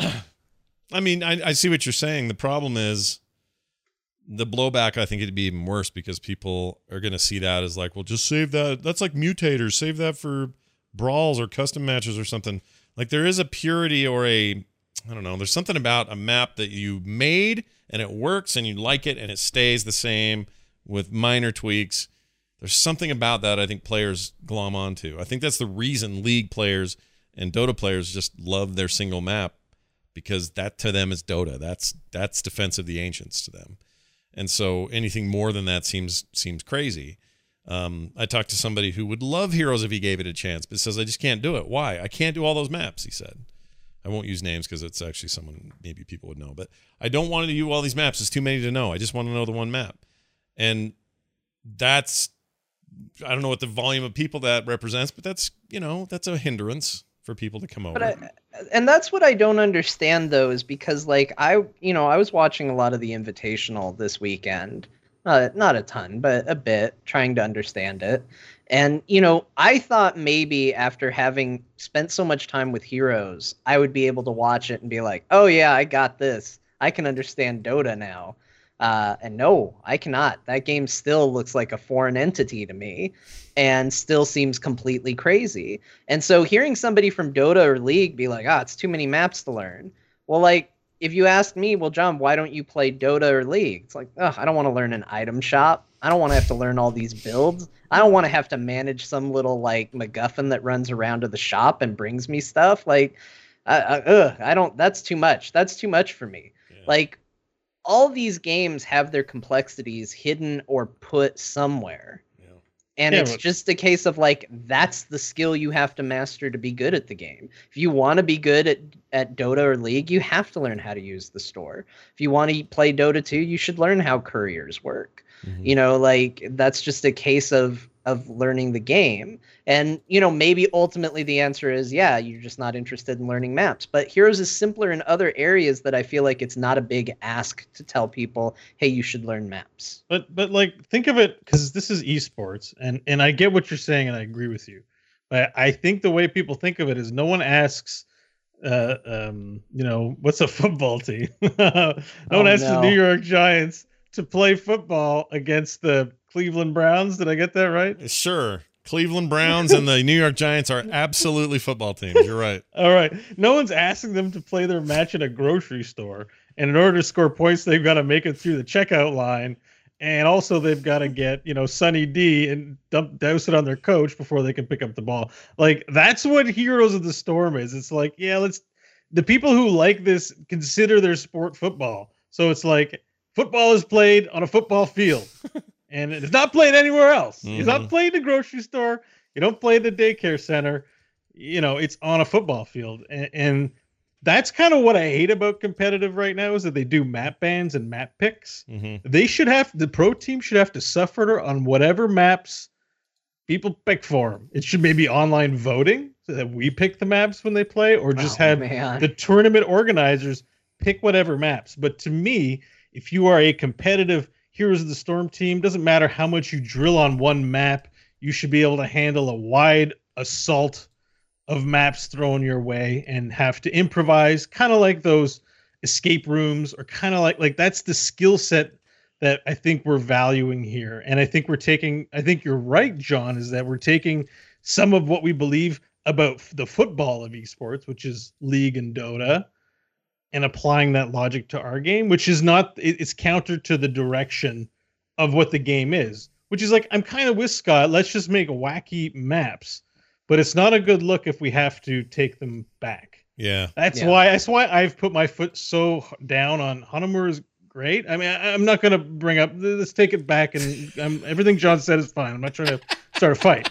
I mean, I see what you're saying. The problem is the blowback. I think it'd be even worse because people are going to see that as like, well, just save that. That's like mutators. Save that for brawls or custom matches or something. Like there is a purity or I don't know. There's something about a map that you made and it works and you like it and it stays the same with minor tweaks. There's something about that I think players glom onto. I think that's the reason League players and Dota players just love their single map, because that to them is Dota. That's Defense of the Ancients to them. And so anything more than that seems crazy. I talked to somebody who would love Heroes if he gave it a chance, but says, I just can't do it. Why? I can't do all those maps, he said. I won't use names because it's actually someone maybe people would know. But I don't want to do all these maps. It's too many to know. I just want to know the one map. And that's, I don't know what the volume of people that represents, but that's, that's a hindrance for people to come over. And that's what I don't understand, though, is because, like, I was watching a lot of the Invitational this weekend. Not a ton, but a bit, trying to understand it. And, I thought maybe after having spent so much time with Heroes, I would be able to watch it and be like, oh, yeah, I got this. I can understand Dota now. And no, I cannot. That game still looks like a foreign entity to me and still seems completely crazy. And so hearing somebody from Dota or League be like, it's too many maps to learn. Well, like, if you ask me, well, John, why don't you play Dota or League? It's like, I don't want to learn an item shop. I don't want to have to learn all these builds. I don't want to have to manage some little, like, MacGuffin that runs around to the shop and brings me stuff. Like, I don't, that's too much. That's too much for me. Yeah. Like, all these games have their complexities hidden or put somewhere. Yeah. And it's just a case of, like, that's the skill you have to master to be good at the game. If you want to be good at Dota or League, you have to learn how to use the store. If you want to play Dota 2, you should learn how couriers work. Mm-hmm. Like, that's just a case of learning the game. And, maybe ultimately the answer is, yeah, you're just not interested in learning maps. But Heroes is simpler in other areas that I feel like it's not a big ask to tell people, hey, you should learn maps. But like, think of it, because this is esports, and I get what you're saying, and I agree with you. But I think the way people think of it is no one asks, what's a football team? no one asks the New York Giants to play football against the Cleveland Browns. Did I get that right? Sure. Cleveland Browns and the New York Giants are absolutely football teams. You're right. All right. No one's asking them to play their match at a grocery store. And in order to score points, they've got to make it through the checkout line. And also they've got to get, Sunny D and douse it on their coach before they can pick up the ball. Like, that's what Heroes of the Storm is. It's like, the people who like this consider their sport football. So it's like, football is played on a football field. And it's not played anywhere else. Mm-hmm. It's not played in the grocery store. You don't play the daycare center. It's on a football field. And that's kind of what I hate about competitive right now, is that they do map bans and map picks. Mm-hmm. The pro team should have to suffer on whatever maps people pick for them. It should maybe online voting so that we pick the maps when they play, or just have the tournament organizers pick whatever maps. But to me, if you are a competitive Heroes of the Storm team, doesn't matter how much you drill on one map, you should be able to handle a wide assault of maps thrown your way and have to improvise, kind of like those escape rooms, or kind of like that's the skill set that I think we're valuing here. And I think you're right, John, is that we're taking some of what we believe about the football of esports, which is League and Dota, and applying that logic to our game, which is not, it's counter to the direction of what the game is, which is like, I'm kind of with Scott. Let's just make wacky maps, but it's not a good look if we have to take them back. Yeah. That's why I've put my foot so down on Hanamura is great. I mean, I'm not going to bring up, let's take it back, and everything John said is fine. I'm not trying to start a fight.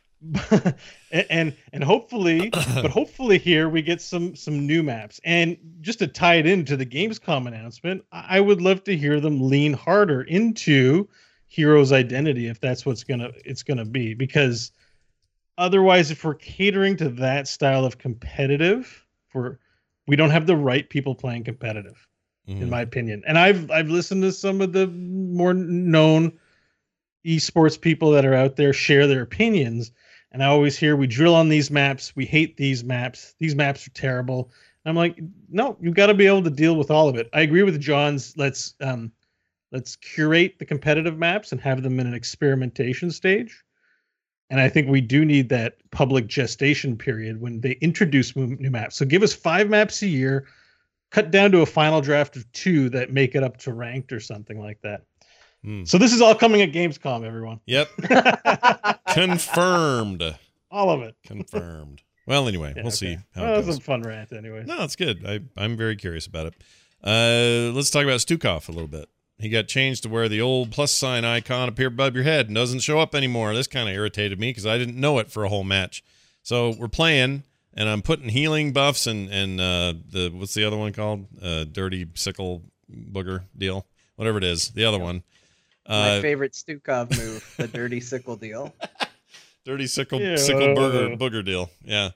and hopefully here we get some new maps. And just to tie it into the Gamescom announcement, I would love to hear them lean harder into Heroes' identity, if that's what's it's gonna be, because otherwise, if we're catering to that style of competitive, we don't have the right people playing competitive, in my opinion. And I've listened to some of the more known esports people that are out there share their opinions, and I always hear we drill on these maps, we hate these maps are terrible. I'm like, no, you got to be able to deal with all of it. I agree with John's let's curate the competitive maps and have them in an experimentation stage. And I think we do need that public gestation period when they introduce new maps. So give us 5 maps a year, cut down to a final draft of 2 that make it up to ranked or something like that. So this is all coming at Gamescom, everyone. Yep. Confirmed. All of it. Confirmed. Well, anyway, we'll see how it goes. That was a fun rant anyway. No, it's good. I'm very curious about it. Let's talk about Stukov a little bit. He got changed to where the old plus sign icon appeared above your head and doesn't show up anymore. This kind of irritated me because I didn't know it for a whole match. So we're playing, and I'm putting healing buffs and the what's the other one called? Dirty sickle booger deal, whatever it is. The other one. My favorite Stukov move, the dirty sickle deal. Dirty sickle booger deal. Yeah.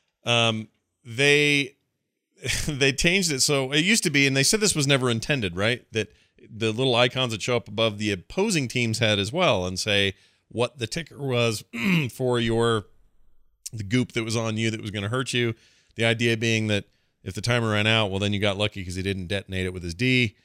They changed it so it used to be, and they said this was never intended, right? That the little icons that show up above the opposing team's head as well and say what the ticker was for the goop that was on you that was going to hurt you. The idea being that if the timer ran out, well, then you got lucky because he didn't detonate it with his D,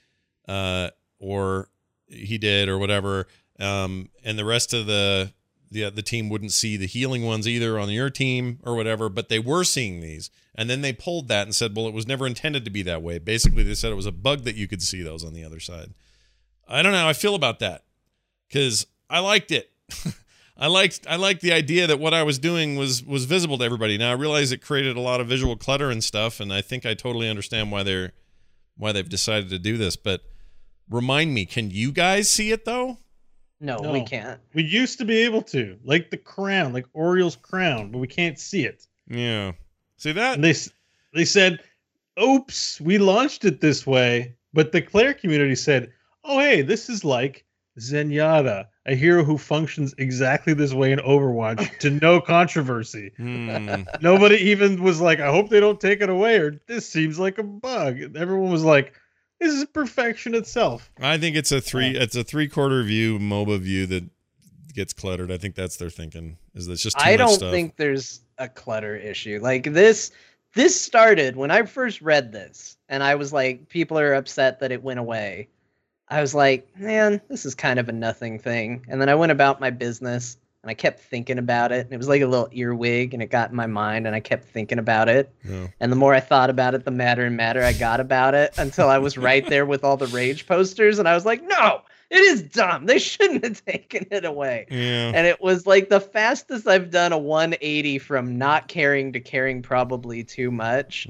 or he did, or whatever. And the rest of the team wouldn't see the healing ones either on your team or whatever, but they were seeing these. And then they pulled that and said, well, it was never intended to be that way. Basically, they said it was a bug that you could see those on the other side. I don't know how I feel about that because I liked it. I liked the idea that what I was doing was visible to everybody. Now I realize it created a lot of visual clutter and stuff, and I think I totally understand why they've decided to do this. But remind me, can you guys see it though? No, we can't. We used to be able to, like the crown, like Oriel's crown, but we can't see it. Yeah. See that? And they said, oops, we launched it this way. But the player community said, oh, hey, this is like Zenyatta, a hero who functions exactly this way in Overwatch to no controversy. Nobody even was like, I hope they don't take it away, or this seems like a bug. Everyone was like, this is perfection itself. I think it's a 3/4 view, MOBA view that gets cluttered. I think that's their thinking. Is that's just too much stuff. I don't think there's a clutter issue. Like this started when I first read this, and I was like, people are upset that it went away. I was like, man, this is kind of a nothing thing. And then I went about my business, and I kept thinking about it. And it was like a little earwig, and it got in my mind, and I kept thinking about it. Yeah. And the more I thought about it, the madder and madder I got about it, until I was right there with all the rage posters, and I was like, no, it is dumb. They shouldn't have taken it away. Yeah. And it was like the fastest I've done a 180 from not caring to caring probably too much.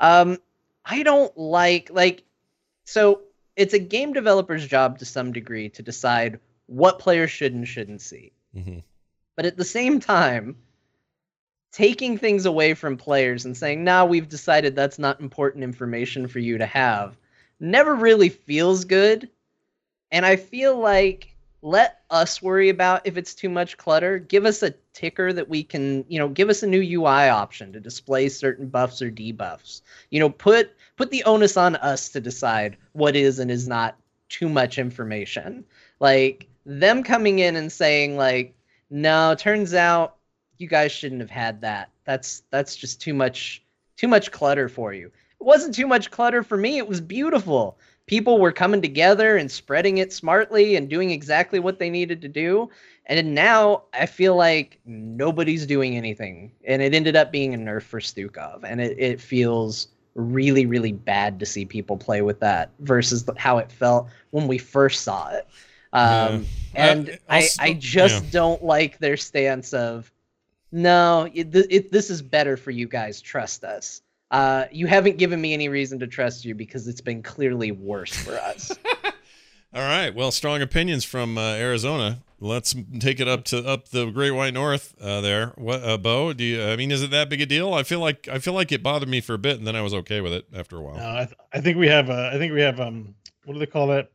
I don't like, so it's a game developer's job to some degree to decide what players should and shouldn't see. Mm-hmm. But at the same time, taking things away from players and saying, nah, we've decided that's not important information for you to have, never really feels good. And I feel like, let us worry about if it's too much clutter. Give us a ticker that we can, give us a new UI option to display certain buffs or debuffs. Put the onus on us to decide what is and is not too much information. Like, them coming in and saying, like, no, turns out you guys shouldn't have had that. That's just too much clutter for you. It wasn't too much clutter for me. It was beautiful. People were coming together and spreading it smartly and doing exactly what they needed to do. And now I feel like nobody's doing anything. And it ended up being a nerf for Stukov. And it feels really, really bad to see people play with that versus how it felt when we first saw it. And I just don't like their stance of, no, this is better for you guys. Trust us. You haven't given me any reason to trust you because it's been clearly worse for us. All right. Well, strong opinions from Arizona. Let's take it up the Great White North there. What, Bo? Is it that big a deal? I feel like it bothered me for a bit, and then I was okay with it after a while. No, I think we have what do they call that?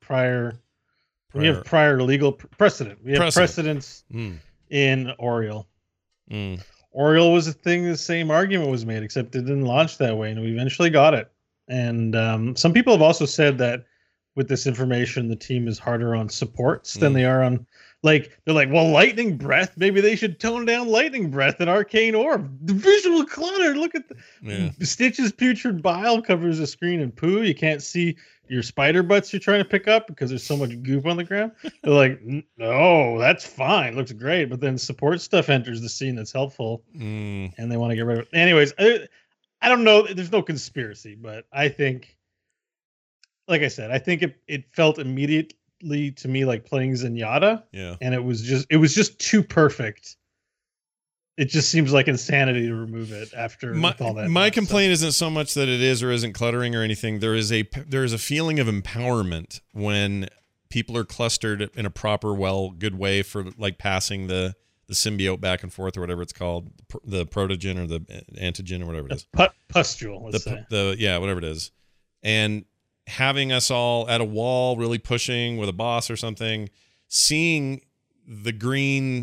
We have prior legal precedent. We have precedents in Oriel. Oriole was a thing. The same argument was made, except it didn't launch that way, and we eventually got it. And some people have also said that with this information, the team is harder on supports than they are on. Like, they're like, well, Lightning Breath, maybe they should tone down Lightning Breath and Arcane Orb. The visual clutter, look at the Stitch's putrid bile covers the screen and poo. You can't see your spider butts you're trying to pick up because there's so much goop on the ground. They're like, no, that's fine. Looks great. But then support stuff enters the scene that's helpful, and they want to get rid of it. Anyways, I don't know. There's no conspiracy, but I think, like I said, I think it felt immediately to me like playing Zenyatta. Yeah. And it was just too perfect. It just seems like insanity to remove it after all that. My complaint isn't so much that it is or isn't cluttering or anything. There is a feeling of empowerment when people are clustered in a proper, good way for like passing the symbiote back and forth or whatever it's called, the protogen or the antigen or whatever it is. Pustule, let's say. Whatever it is. And having us all at a wall really pushing with a boss or something, seeing the green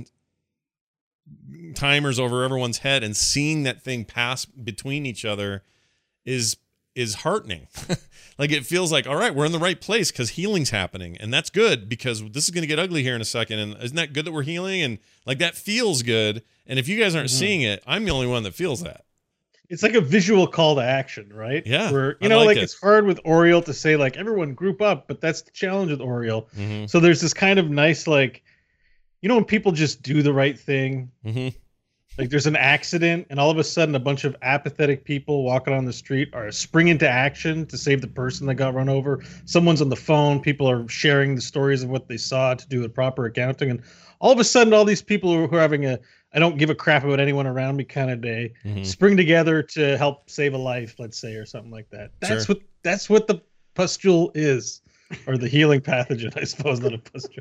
timers over everyone's head and seeing that thing pass between each other is heartening. Like, it feels like, all right, we're in the right place because healing's happening, and that's good because this is going to get ugly here in a second. And isn't that good that we're healing? And like, that feels good. And if you guys aren't seeing it, I'm the only one that feels that. It's like a visual call to action, right? Yeah. Where, like it's hard with Oriole to say like everyone group up, but that's the challenge with Oriole. Mm-hmm. So there's this kind of nice, like, when people just do the right thing, like there's an accident and all of a sudden a bunch of apathetic people walking on the street are spring into action to save the person that got run over. Someone's on the phone. People are sharing the stories of what they saw to do the proper accounting. And all of a sudden, all these people who are having I don't give a crap about anyone around me kind of day spring together to help save a life, let's say, or something like that. That's what the pustule is. Or the healing pathogen, I suppose, not a pustule.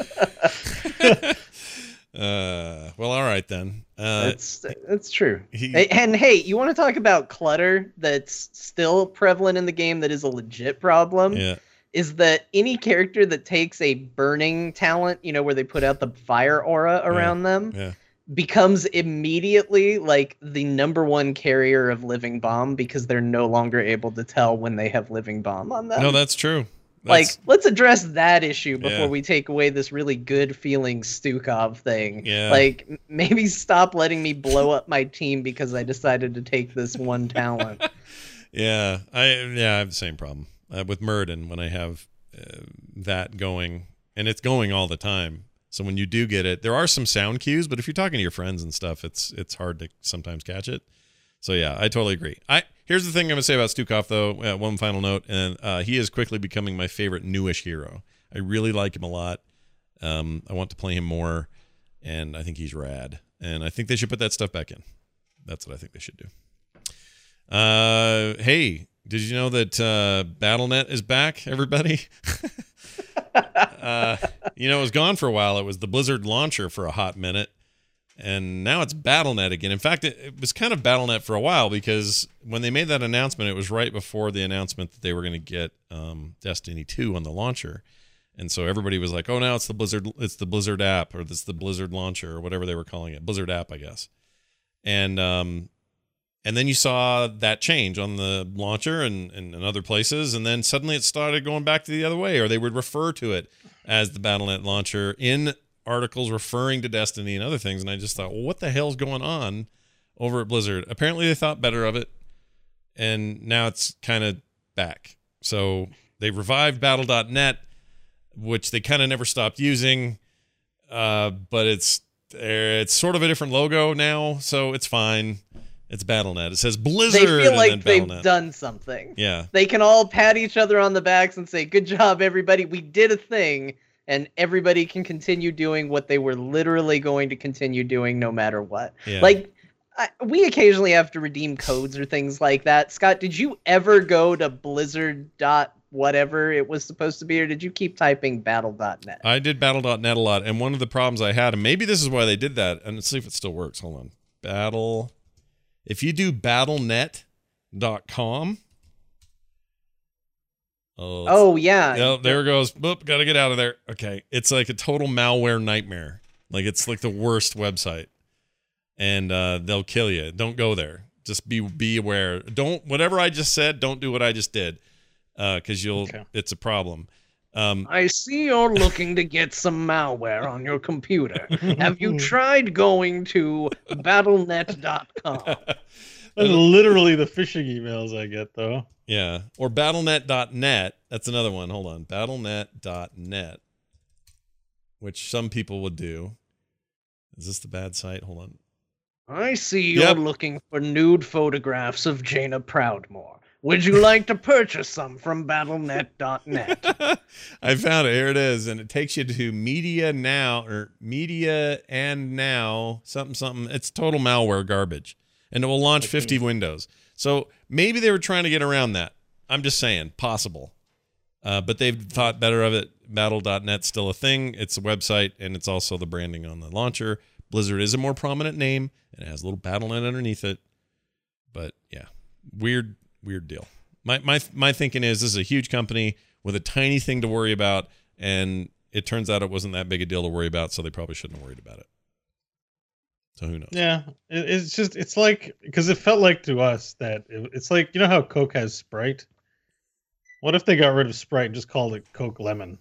Well, all right then. That's true. And hey, you want to talk about clutter that's still prevalent in the game that is a legit problem? Yeah. Is that any character that takes a burning talent, where they put out the fire aura around them, becomes immediately like the #1 carrier of living bomb because they're no longer able to tell when they have living bomb on them. No, that's true. Let's address that issue before we take away this really good feeling Stukov thing. Yeah. Like, maybe stop letting me blow up my team because I decided to take this one talent. I have the same problem with Murden when I have that going, and it's going all the time. So when you do get it, there are some sound cues, but if you're talking to your friends and stuff, it's hard to sometimes catch it. So yeah, I totally agree. Here's the thing I'm going to say about Stukov, though. One final note, and he is quickly becoming my favorite newish hero. I really like him a lot. I want to play him more, and I think he's rad. And I think they should put that stuff back in. That's what I think they should do. Hey, did you know that BattleNet is back, everybody? It was gone for a while. It was the Blizzard launcher for a hot minute. And now it's BattleNet again. In fact, it was kind of BattleNet for a while because when they made that announcement, it was right before the announcement that they were going to get Destiny 2 on the launcher. And so everybody was like, "Oh, now it's the Blizzard app, or it's the Blizzard launcher, or whatever they were calling it, Blizzard app, I guess." And then you saw that change on the launcher and in other places, and then suddenly it started going back to the other way, or they would refer to it as the BattleNet launcher in articles referring to Destiny and other things. And I just thought, well, what the hell's going on over at Blizzard? Apparently they thought better of it, and now it's kind of back. So they revived Battle.net, which they kind of never stopped using, but it's sort of a different logo now, so it's fine. It's BattleNet. It says Blizzard. They feel like they've BattleNet. done something. Yeah. They can all pat each other on the backs and say, "Good job, everybody. We did a thing." And everybody can continue doing what they were literally going to continue doing no matter what. Yeah. Like, we occasionally have to redeem codes or things like that. Scott, did you ever go to Blizzard whatever it was supposed to be, or did you keep typing battle.net? I did battle.net a lot, and one of the problems I had, and maybe this is why they did that, and let's see if it still works. Hold on. If you do battlenet.com. Oh, yeah. Oh, there it goes. Boop, gotta get out of there. Okay. It's like a total malware nightmare. Like, it's like the worst website. and they'll kill you. Don't go there. Just be aware. Don't whatever I just said. Don't do what I just did, because it's a problem. I see you're looking to get some malware on your computer. Have you tried going to battlenet.com? That's literally the phishing emails I get, though. Yeah. Or battlenet.net. That's another one. Hold on. Battlenet.net, which some people would do. Is this the bad site? Hold on. I see you're looking for nude photographs of Jaina Proudmore. Would you like to purchase some from battlenet.net? I found it. Here it is. And it takes you to Media Now or Media and Now something. It's total malware garbage. And it will launch 50 windows. So maybe they were trying to get around that. I'm just saying, possible. But they've thought better of it. Battle.net's still a thing. It's a website, and it's also the branding on the launcher. Blizzard is a more prominent name, and it has a little Battle.net underneath it. But yeah, weird deal. My thinking is this is a huge company with a tiny thing to worry about, and it turns out it wasn't that big a deal to worry about, so they probably shouldn't have worried about it. So who knows? Yeah, it's like, because it felt like to us that it's like, you know how Coke has Sprite? What if they got rid of Sprite and just called it Coke Lemon?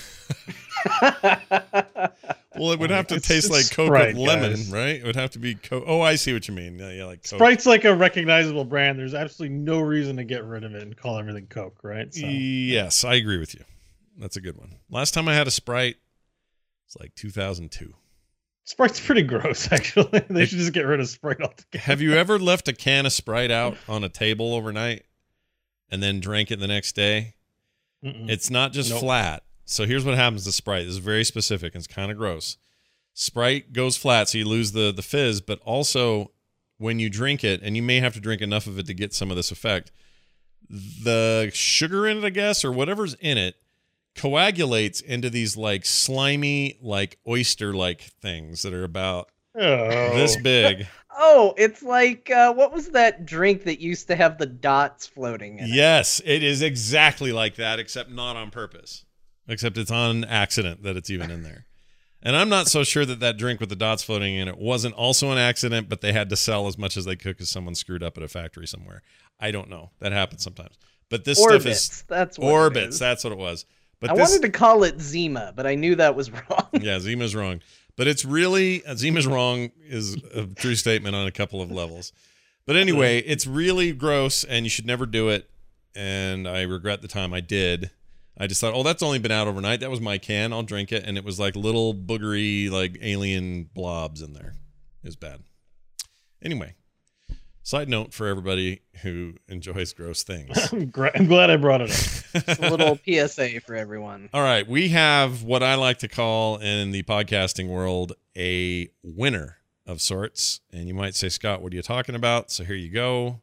Well, it would have to taste like Coke Sprite, with lemon, guys. Right? It would have to be Coke. Oh, I see what you mean. Yeah, like Coke. Sprite's like a recognizable brand. There's absolutely no reason to get rid of it and call everything Coke, right? So. Yes, I agree with you. That's a good one. Last time I had a Sprite, it's like 2002. Sprite's pretty gross, actually. They should just get rid of Sprite altogether. Have you ever left a can of Sprite out on a table overnight and then drank it the next day? Mm-mm. It's not just flat. So here's what happens to Sprite. This is very specific. It's kind of gross. Sprite goes flat, so you lose the fizz, but also when you drink it, and you may have to drink enough of it to get some of this effect, the sugar in it, I guess, or whatever's in it, coagulates into these like slimy, like oyster-like things that are about this big. Oh, it's like, what was that drink that used to have the dots floating in it? Yes, it is exactly like that, except not on purpose. Except it's on accident that it's even in there. And I'm not so sure that drink with the dots floating in it wasn't also an accident, but they had to sell as much as they could because someone screwed up at a factory somewhere. I don't know. That happens sometimes. But this stuff is... That's what Orbits, it is. that's what it was. But I wanted to call it Zima, but I knew that was wrong. Yeah, Zima's wrong. But it's really... Zima's wrong is a true statement on a couple of levels. But anyway, it's really gross, and you should never do it. And I regret the time I did. I just thought, oh, that's only been out overnight. That was my can. I'll drink it. And it was like little boogery, like alien blobs in there. It was bad. Anyway, side note for everybody who enjoys gross things. I'm glad I brought it up. Just a little PSA for everyone. All right. We have what I like to call in the podcasting world a winner of sorts. And you might say, Scott, what are you talking about? So here you go.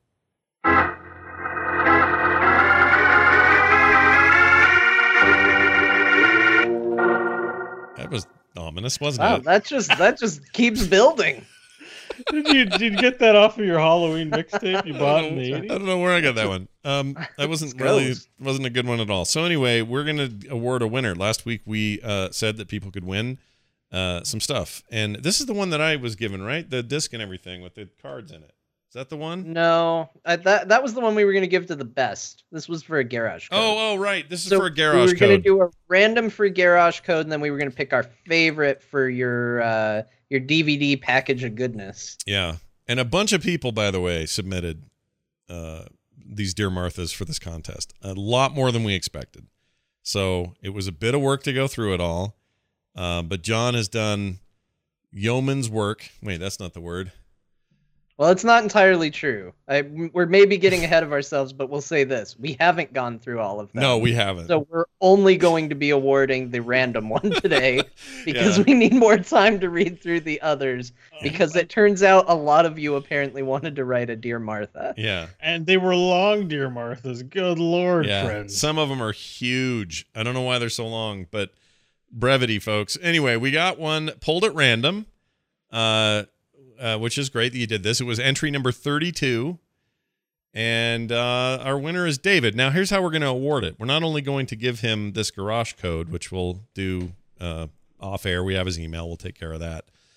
That was ominous, wasn't it? That just keeps building. Did you get that off of your Halloween mixtape you bought in the 80s? I don't know where I got that one. That wasn't a good one at all. So anyway, we're gonna award a winner. Last week we said that people could win some stuff, and this is the one that I was given, right? The disc and everything with the cards in it. Is that the one? No, that was the one we were going to give to the best. This was for a garage code. Oh, right. This is for a garage code. We were going to do a random free garage code, and then we were going to pick our favorite for your DVD package of goodness. Yeah. And a bunch of people, by the way, submitted these Dear Marthas for this contest. A lot more than we expected. So it was a bit of work to go through it all. But John has done yeoman's work. Wait, that's not the word. Well, it's not entirely true. We're maybe getting ahead of ourselves, but we'll say this. We haven't gone through all of them. No, we haven't. So we're only going to be awarding the random one today because we need more time to read through the others, because it turns out a lot of you apparently wanted to write a Dear Martha. Yeah. And they were long Dear Marthas. Good Lord, friends. Some of them are huge. I don't know why they're so long, but brevity, folks. Anyway, we got one pulled at random. Which is great that you did this. It was entry number 32. And our winner is David. Now, here's how we're going to award it. We're not only going to give him this garage code, which we'll do off air. We have his email. We'll take care of that.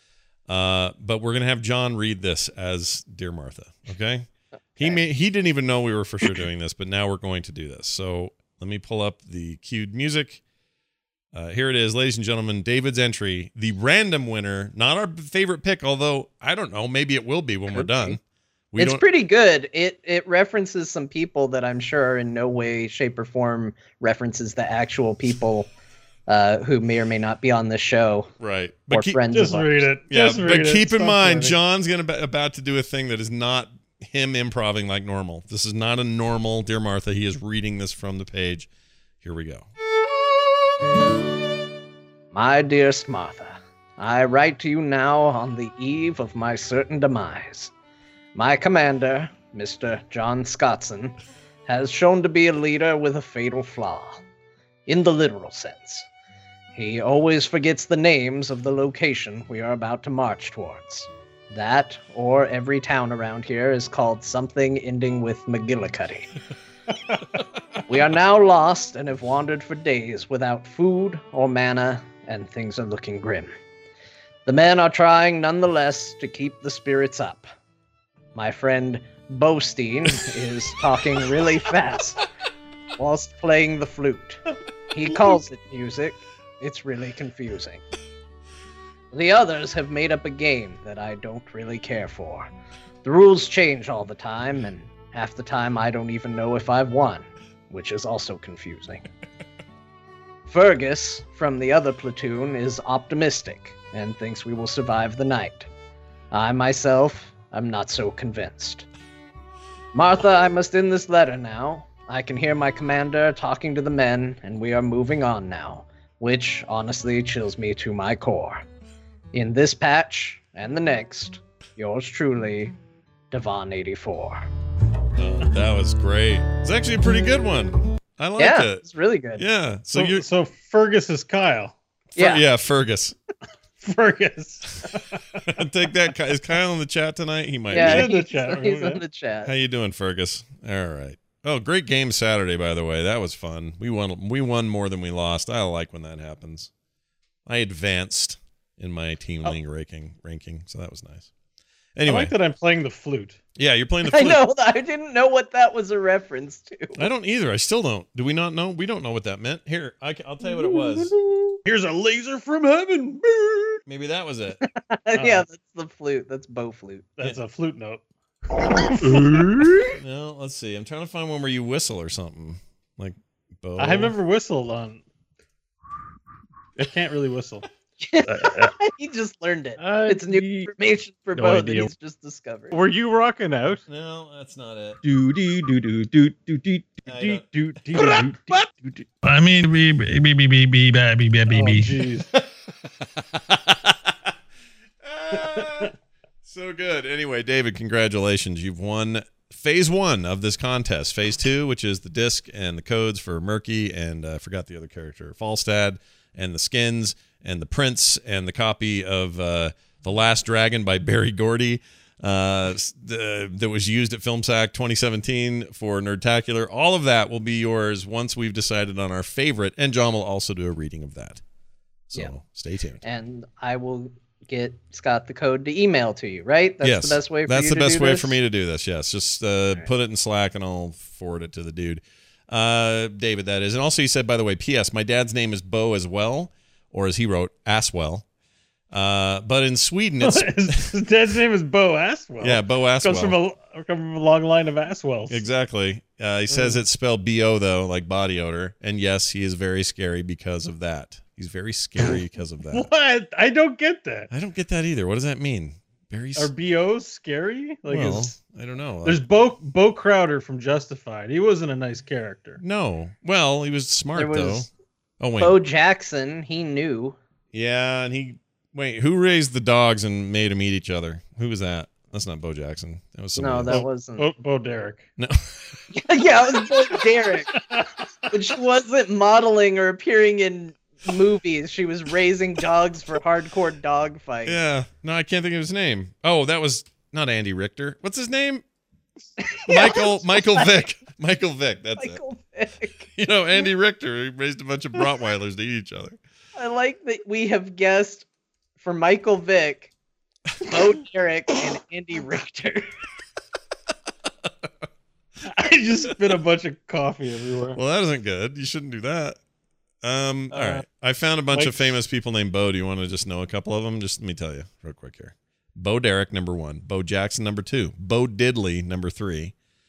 But we're gonna have John read this as Dear Martha. Okay. He didn't even know we were for sure doing this, but now we're going to do this. So let me pull up the cued music. Here it is, ladies and gentlemen. David's entry, the random winner, not our favorite pick, although I don't know, maybe it will be when we're done. It's pretty good. It references some people that I'm sure in no way, shape, or form references the actual people who may or may not be on the show. Right. But friends. Just read it. Yeah, just read but keep in mind, funny. John's about to do a thing that is not him improving like normal. This is not a normal Dear Martha. He is reading this from the page. Here we go. My dearest Martha, I write to you now on the eve of my certain demise. My commander, Mr. John Scottson, has shown to be a leader with a fatal flaw, in the literal sense. He always forgets the names of the location we are about to march towards. That, or every town around here, is called something ending with McGillicuddy. We are now lost and have wandered for days without food or mana, and things are looking grim. The men are trying nonetheless to keep the spirits up. My friend Bostein is talking really fast whilst playing the flute. He calls it music. It's really confusing. The others have made up a game that I don't really care for. The rules change all the time, and half the time I don't even know if I've won, which is also confusing. Fergus, from the other platoon, is optimistic and thinks we will survive the night. I, myself, am not so convinced. Martha, I must end this letter now. I can hear my commander talking to the men, and we are moving on now, which honestly chills me to my core. In this patch, and the next, yours truly, Devon84. Oh, that was great. It's actually a pretty good one. I liked it. It's really good. Yeah. So Fergus is Kyle. Yeah, Fergus. Fergus. Take that. Is Kyle in the chat tonight? He might be. in the chat. He's in the chat. How you doing, Fergus? All right. Oh, great game Saturday, by the way. That was fun. We won more than we lost. I like when that happens. I advanced in my team league ranking, so that was nice. Anyway, I like that I'm playing the flute. Yeah, you're playing the flute. I know. I didn't know what that was a reference to. I don't either. I still don't. Do we not know? We don't know what that meant. Here, I'll tell you what it was. Here's a laser from heaven. Maybe that was it. Yeah, that's the flute. That's bow flute. That's a flute note. No, let's see. I'm trying to find one where you whistle or something. Like bow. I have never whistled on. I can't really whistle. He just learned it. It's new information for Bo that he's just discovered. Were you rocking out? No, that's not it. I mean, so good. Anyway, David, congratulations. You've won phase 1 of this contest. Phase 2, which is the disc and the codes for Murky and I forgot the other character, Falstad, and the skins and the prints and the copy of The Last Dragon by Barry Gordy that was used at FilmSack 2017 for Nerdtacular. All of that will be yours once we've decided on our favorite, and John will also do a reading of that. So Stay tuned. And I will get Scott the code to email to you, right? That's the best way for That's you the to best do way this? for me to do this, yes. Just put it in Slack and I'll forward it to the dude. David, that is. And also he said, by the way, P.S., my dad's name is Bo as well, or as he wrote, Aswell. But in Sweden, it's... His dad's name is Bo Aswell. Yeah, Bo Aswell. Comes from a long line of Aswells. Exactly. He says it's spelled B-O, though, like body odor. And yes, he is very scary because of that. He's very scary because of that. What? I don't get that. I don't get that either. What does that mean? Very Are BOs scary? Like, well, I don't know. There's Bo Crowder from Justified. He wasn't a nice character. No. Well, he was smart, though. Oh, wait. Bo Jackson, he knew. Yeah, and he... Wait, who raised the dogs and made them eat each other? Who was that? That's not Bo Jackson. That was somebody No, else. that wasn't. Bo Derek. No. Yeah, it was Bo Derek. But she wasn't modeling or appearing in movies. She was raising dogs for hardcore dog fights. Yeah. No, I can't think of his name. Oh, that was not Andy Richter. What's his name? Michael Vick. Michael Vick. That's Michael Vick. You know, Andy Richter, he raised a bunch of Rottweilers to eat each other. I like that we have guessed for Michael Vick Bo Derek and Andy Richter. I just spit a bunch of coffee everywhere. Well, that isn't good. You shouldn't do that. All right. I found a bunch of famous people named Bo. Do you want to just know a couple of them? Just let me tell you real quick here. Bo Derek, number 1. Bo Jackson, number 2. Bo Diddley, number 3.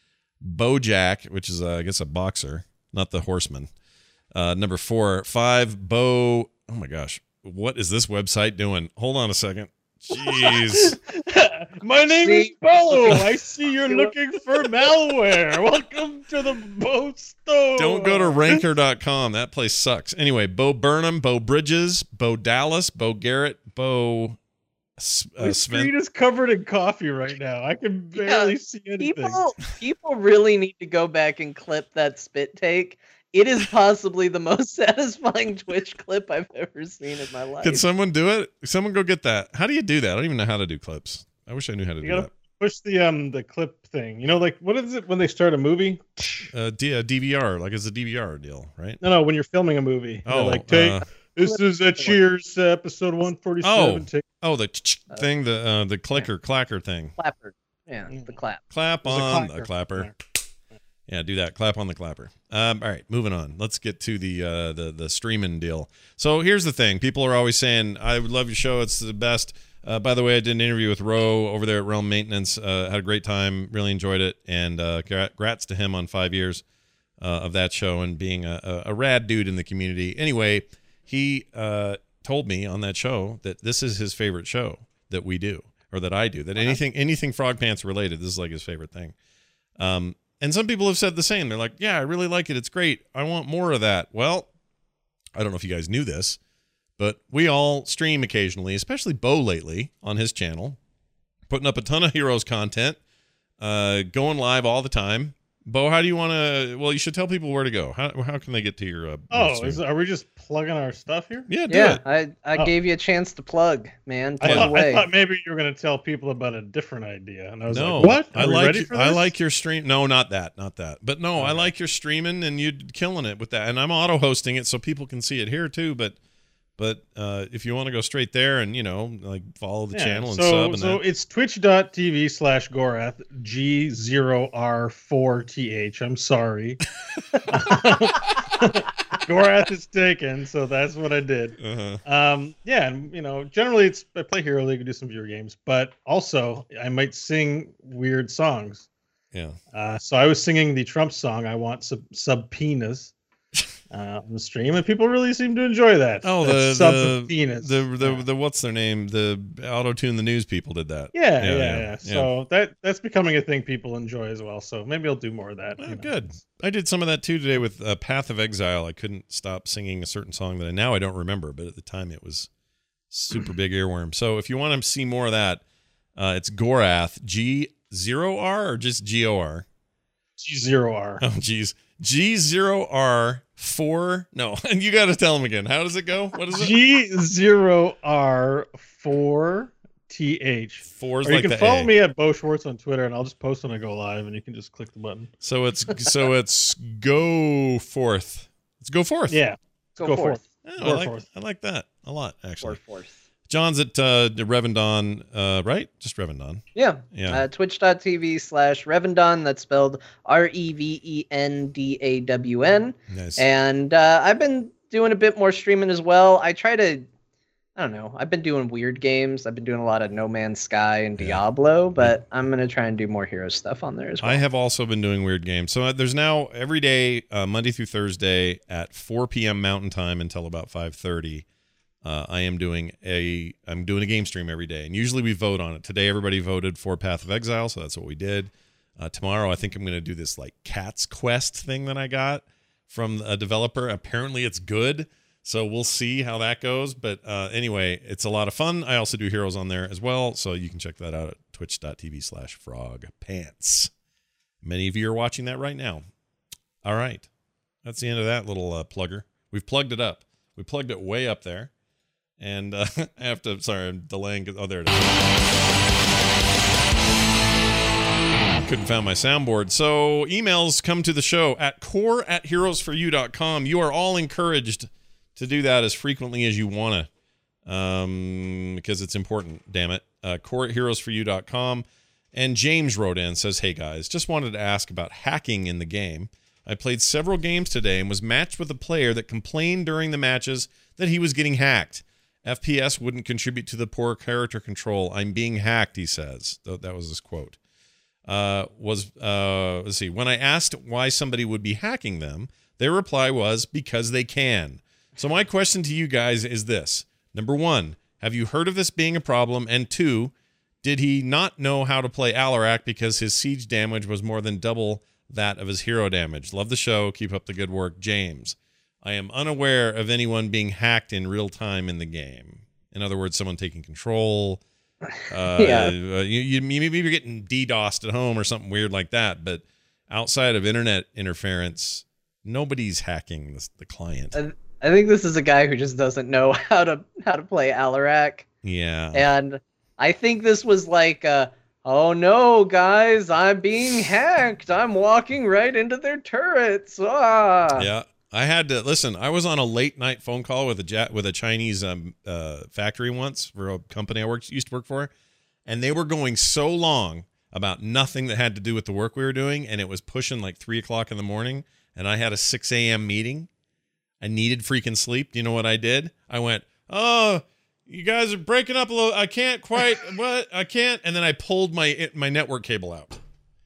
Bo Jack, which is, I guess, a boxer, not the horseman. Number 4. 5, Bo... Oh, my gosh. What is this website doing? Hold on a second. Jeez. My name is Bo. I see you're looking for malware. Welcome to the Bo store. Don't go to ranker.com. That place sucks. Anyway, Bo Burnham, Bo Bridges, Bo Dallas, Bo Garrett, Bo My screen is covered in coffee right now. I can barely see anything. People really need to go back and clip that spit take. It is possibly the most satisfying Twitch clip I've ever seen in my life. Can someone do it? Someone go get that. How do you do that? I don't even know how to do clips. I wish I knew how to do that. Push the clip thing. You know, like what is it when they start a movie? DVR, like it's a DVR deal, right? No, when you're filming a movie. Like this is a Cheers episode 147. The thing, the clicker clacker thing. Clapper. Yeah, the clap. Clap on the clapper. Yeah, do that. Clap on the clapper. All right, moving on. Let's get to the streaming deal. So here's the thing. People are always saying, I would love your show. It's the best. By the way, I did an interview with Ro over there at Realm Maintenance. Had a great time. Really enjoyed it. And congrats to him on 5 years of that show and being a rad dude in the community. Anyway, he told me on that show that this is his favorite show that we do, or that I do. That anything Frog Pants related, this is like his favorite thing. And some people have said the same. They're like, yeah, I really like it. It's great. I want more of that. Well, I don't know if you guys knew this, but we all stream occasionally, especially Bo lately on his channel, putting up a ton of Heroes content, going live all the time. Bo, how do you want to? Well, you should tell people where to go. How can they get to your? Are we just plugging our stuff here? Yeah, do it. I gave you a chance to plug, man. I thought maybe you were going to tell people about a different idea, and I was like, "What? I like your stream. No, not that. But no, I like your streaming, and you killing it with that. And I'm auto hosting it so people can see it here too. But if you want to go straight there and like follow the channel and sub, and so it's twitch.tv/Gorath G0R4TH. I'm sorry. Gorath is taken, so that's what I did. And generally I play Hero League and do some viewer games, but also I might sing weird songs. Yeah. So I was singing the Trump song, I Want Subpoenas. On the stream, and people really seem to enjoy that. Oh, the what's their name? The auto-tune the news people did that. Yeah. So that's becoming a thing people enjoy as well. So maybe I'll do more of that. Good. I did some of that too today with Path of Exile. I couldn't stop singing a certain song that I don't remember, but at the time it was super big earworm. So if you want to see more of that, it's Gorath G0R or just GOR? G0R. Oh, geez. G0R4. No, and you got to tell them again. How does it go? What is it? G0R4TH. Four is or like you can follow me at Bo Schwartz on Twitter, and I'll just post when I go live, and you can just click the button. So it's go forth. It's go forth. Yeah. Go forth. Oh, I like that a lot, actually. Forth. John's at Revendon, right? Just Revendon. Yeah. Twitch.tv/Revendon. That's spelled REVENDAWN. Nice. And I've been doing a bit more streaming as well. I've been doing weird games. I've been doing a lot of No Man's Sky and Diablo, but I'm going to try and do more hero stuff on there as well. I have also been doing weird games. So there's now every day, Monday through Thursday at 4 p.m. Mountain Time until about 5:30. I'm doing a game stream every day, and usually we vote on it. Today, everybody voted for Path of Exile, so that's what we did. Tomorrow, I think I'm going to do this like Cat's Quest thing that I got from a developer. Apparently, it's good, so we'll see how that goes. But anyway, it's a lot of fun. I also do Heroes on there as well, so you can check that out at twitch.tv/frogpants. Many of you are watching that right now. All right, that's the end of that little plugger. We've plugged it up. We plugged it way up there. And I have to, sorry, I'm delaying. Oh, there it is. Couldn't find my soundboard. So emails come to the show at core@heroesforyou.com. You are all encouraged to do that as frequently as you want to, because it's important, damn it. core@heroesforyou.com. And James wrote in, says, "Hey guys, just wanted to ask about hacking in the game. I played several games today and was matched with a player that complained during the matches that he was getting hacked. FPS wouldn't contribute to the poor character control. I'm being hacked," he says. That was his quote. Let's see. When I asked why somebody would be hacking them, their reply was because they can. So my question to you guys is this. Number one, have you heard of this being a problem? And two, did he not know how to play Alarak because his siege damage was more than double that of his hero damage? Love the show. Keep up the good work, James. I am unaware of anyone being hacked in real time in the game. In other words, someone taking control. You maybe you're getting DDoSed at home or something weird like that. But outside of internet interference, nobody's hacking the client. I think this is a guy who just doesn't know how to play Alarak. Yeah. And I think this was like, oh no, guys, I'm being hacked. I'm walking right into their turrets. Ah. Yeah. I had to listen. I was on a late night phone call with a Chinese factory once for a company I used to work for, and they were going so long about nothing that had to do with the work we were doing, and it was pushing like 3:00 in the morning, and I had a 6 a.m. meeting. I needed freaking sleep. Do you know what I did? I went, "Oh, you guys are breaking up a little. I can't quite. What? I can't." And then I pulled my network cable out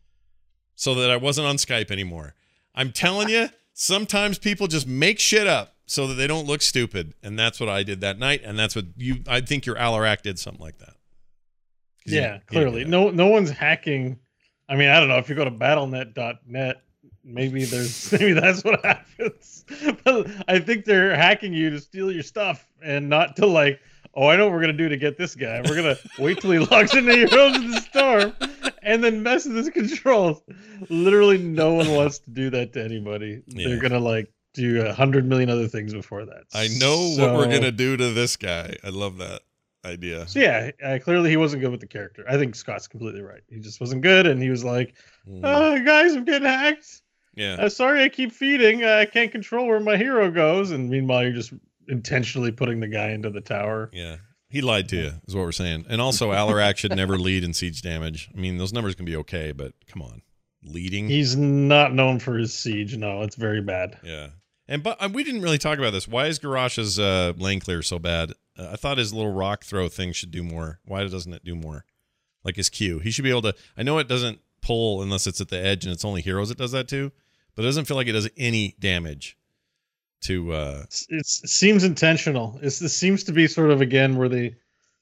so that I wasn't on Skype anymore. I'm telling you. Sometimes people just make shit up so that they don't look stupid, and that's what I did that night, and that's what I think your Alarak did something like that. Yeah, clearly. No one's hacking. I mean, I don't know, if you go to battle.net, maybe that's what happens. But I think they're hacking you to steal your stuff and not to like, oh, I know what we're going to do to get this guy. We're going to wait till he logs into Heroes of the Storm and then mess with his controls. Literally no one wants to do that to anybody. Yeah. They're going to like do 100 million other things before that. I know what we're going to do to this guy. I love that idea. So yeah, clearly he wasn't good with the character. I think Scott's completely right. He just wasn't good, and he was like, guys, I'm getting hacked. Yeah. Sorry, I keep feeding. I can't control where my hero goes. And meanwhile, you're just intentionally putting the guy into the tower. Yeah. He lied to you, is what we're saying. And also, Alarak should never lead in siege damage. I mean, those numbers can be okay, but come on. Leading? He's not known for his siege. No, it's very bad. Yeah. But we didn't really talk about this. Why is Garrosh's lane clear so bad? I thought his little rock throw thing should do more. Why doesn't it do more? Like his Q. He should be able to... I know it doesn't pull unless it's at the edge, and it's only heroes it does that to, but it doesn't feel like it does any damage to... It seems intentional. This seems to be sort of, again, where they...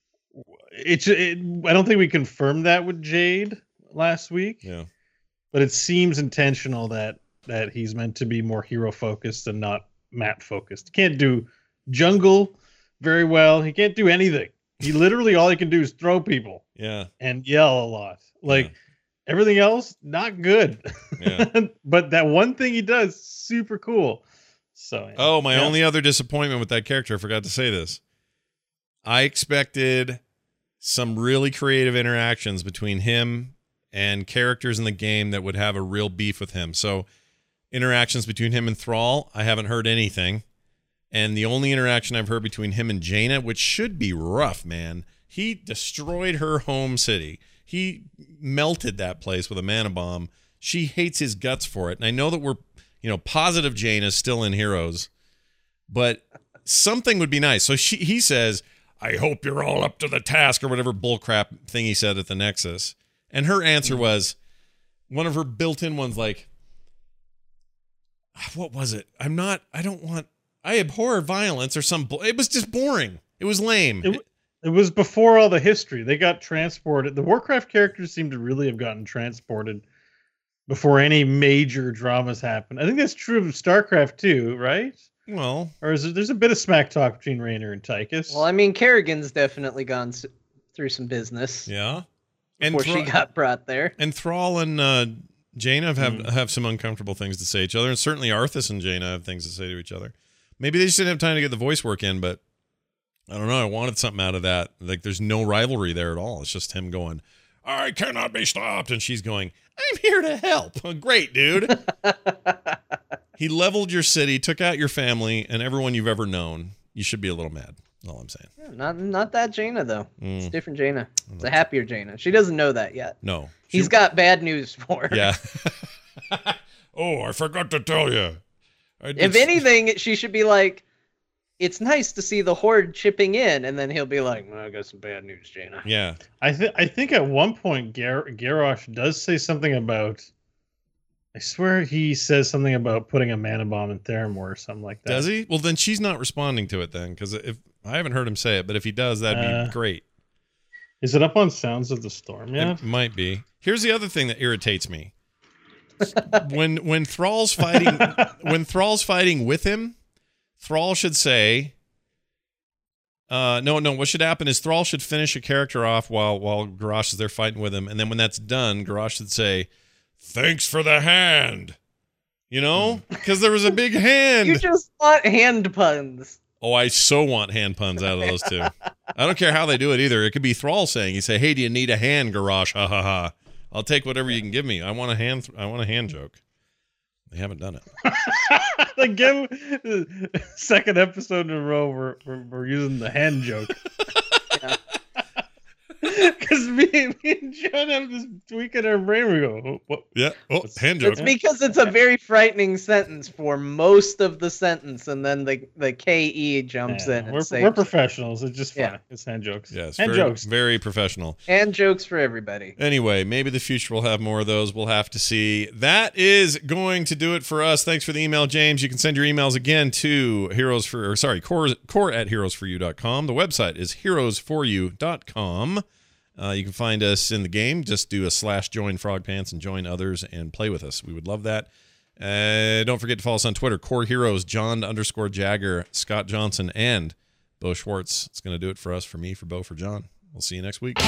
I don't think we confirmed that with Jade last week. Yeah. But it seems intentional that he's meant to be more hero focused and not map focused. He can't do jungle very well. He can't do anything. He literally all he can do is throw people. Yeah. And yell a lot. Like everything else, not good. Yeah. But that one thing he does, super cool. So my only other disappointment with that character, I forgot to say this. I expected some really creative interactions between him and characters in the game that would have a real beef with him. So interactions between him and Thrall, I haven't heard anything. And the only interaction I've heard between him and Jaina, which should be rough, man. He destroyed her home city. He melted that place with a mana bomb. She hates his guts for it. And I know that we're, positive Jaina's still in Heroes, but something would be nice. So he says, I hope you're all up to the task, or whatever bullcrap thing he said at the Nexus. And her answer was, one of her built-in ones, like, what was it? I abhor violence or it was just boring. It was lame. It was before all the history. They got transported. The Warcraft characters seem to really have gotten transported before any major dramas happened. I think that's true of StarCraft too, right? Well, or there's a bit of smack talk between Raynor and Tychus. Well, I mean, Kerrigan's definitely gone through some business. Yeah. Before she got brought there. And Thrall and Jaina have some uncomfortable things to say to each other, and certainly Arthas and Jaina have things to say to each other. Maybe they just didn't have time to get the voice work in, but I don't know. I wanted something out of that. Like, there's no rivalry there at all. It's just him going, I cannot be stopped. And she's going, I'm here to help. Great, dude. He leveled your city, took out your family, and everyone you've ever known. You should be a little mad. all I'm saying. Yeah, not that Jaina though. It's a different Jaina. It's a Okay. happier Jaina. She doesn't know that yet. No. He's got bad news for her. Yeah. Oh, I forgot to tell you. If anything, she should be like, it's nice to see the Horde chipping in, and then he'll be like, well, I got some bad news, Jaina. Yeah. I think at one point Garrosh does say something about. I swear he says something about putting a mana bomb in Theramore or something like that. Does he? Well, then she's not responding to it then, because if I haven't heard him say it, but if he does, that'd be great. Is it up on Sounds of the Storm yet? It might be. Here's the other thing that irritates me. when Thrall's fighting with him, Thrall should say, no, what should happen is Thrall should finish a character off while Garrosh is there fighting with him, and then when that's done, Garrosh should say, thanks for the hand. You know? Because there was a big hand. You just want hand puns. Oh, I so want hand puns out of those two. I don't care how they do it either. It could be Thrall saying, you say, hey, do you need a hand, Garrosh? Ha ha ha. I'll take whatever you can give me. I want a hand joke. They haven't done it. Again, second episode in a row, we're using the hand joke. Because me and John have this tweak in our brain. We go, oh, what? Yeah. Oh, hand joke. It's because it's a very frightening sentence for most of the sentence, and then the KE jumps in. And We're professionals. It's just fun. Yeah. It's hand jokes. Yes. Hand Very, jokes. very professional. Hand jokes for everybody. Anyway, maybe the future will have more of those. We'll have to see. That is going to do it for us. Thanks for the email, James. You can send your emails again to core at heroesforyou.com. The website is heroesforyou.com. You can find us in the game. Just do a /join Frog Pants and join others and play with us. We would love that. Don't forget to follow us on Twitter. Core Heroes, John_Jagger, Scott Johnson, and Bo Schwartz. It's going to do it for us, for me, for Bo, for John. We'll see you next week.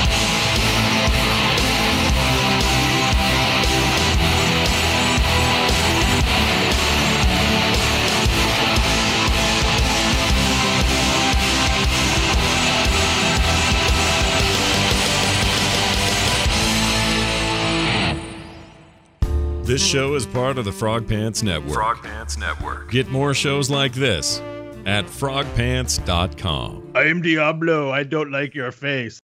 This show is part of the Frog Pants Network. Frog Pants Network. Get more shows like this at frogpants.com. I am Diablo. I don't like your face.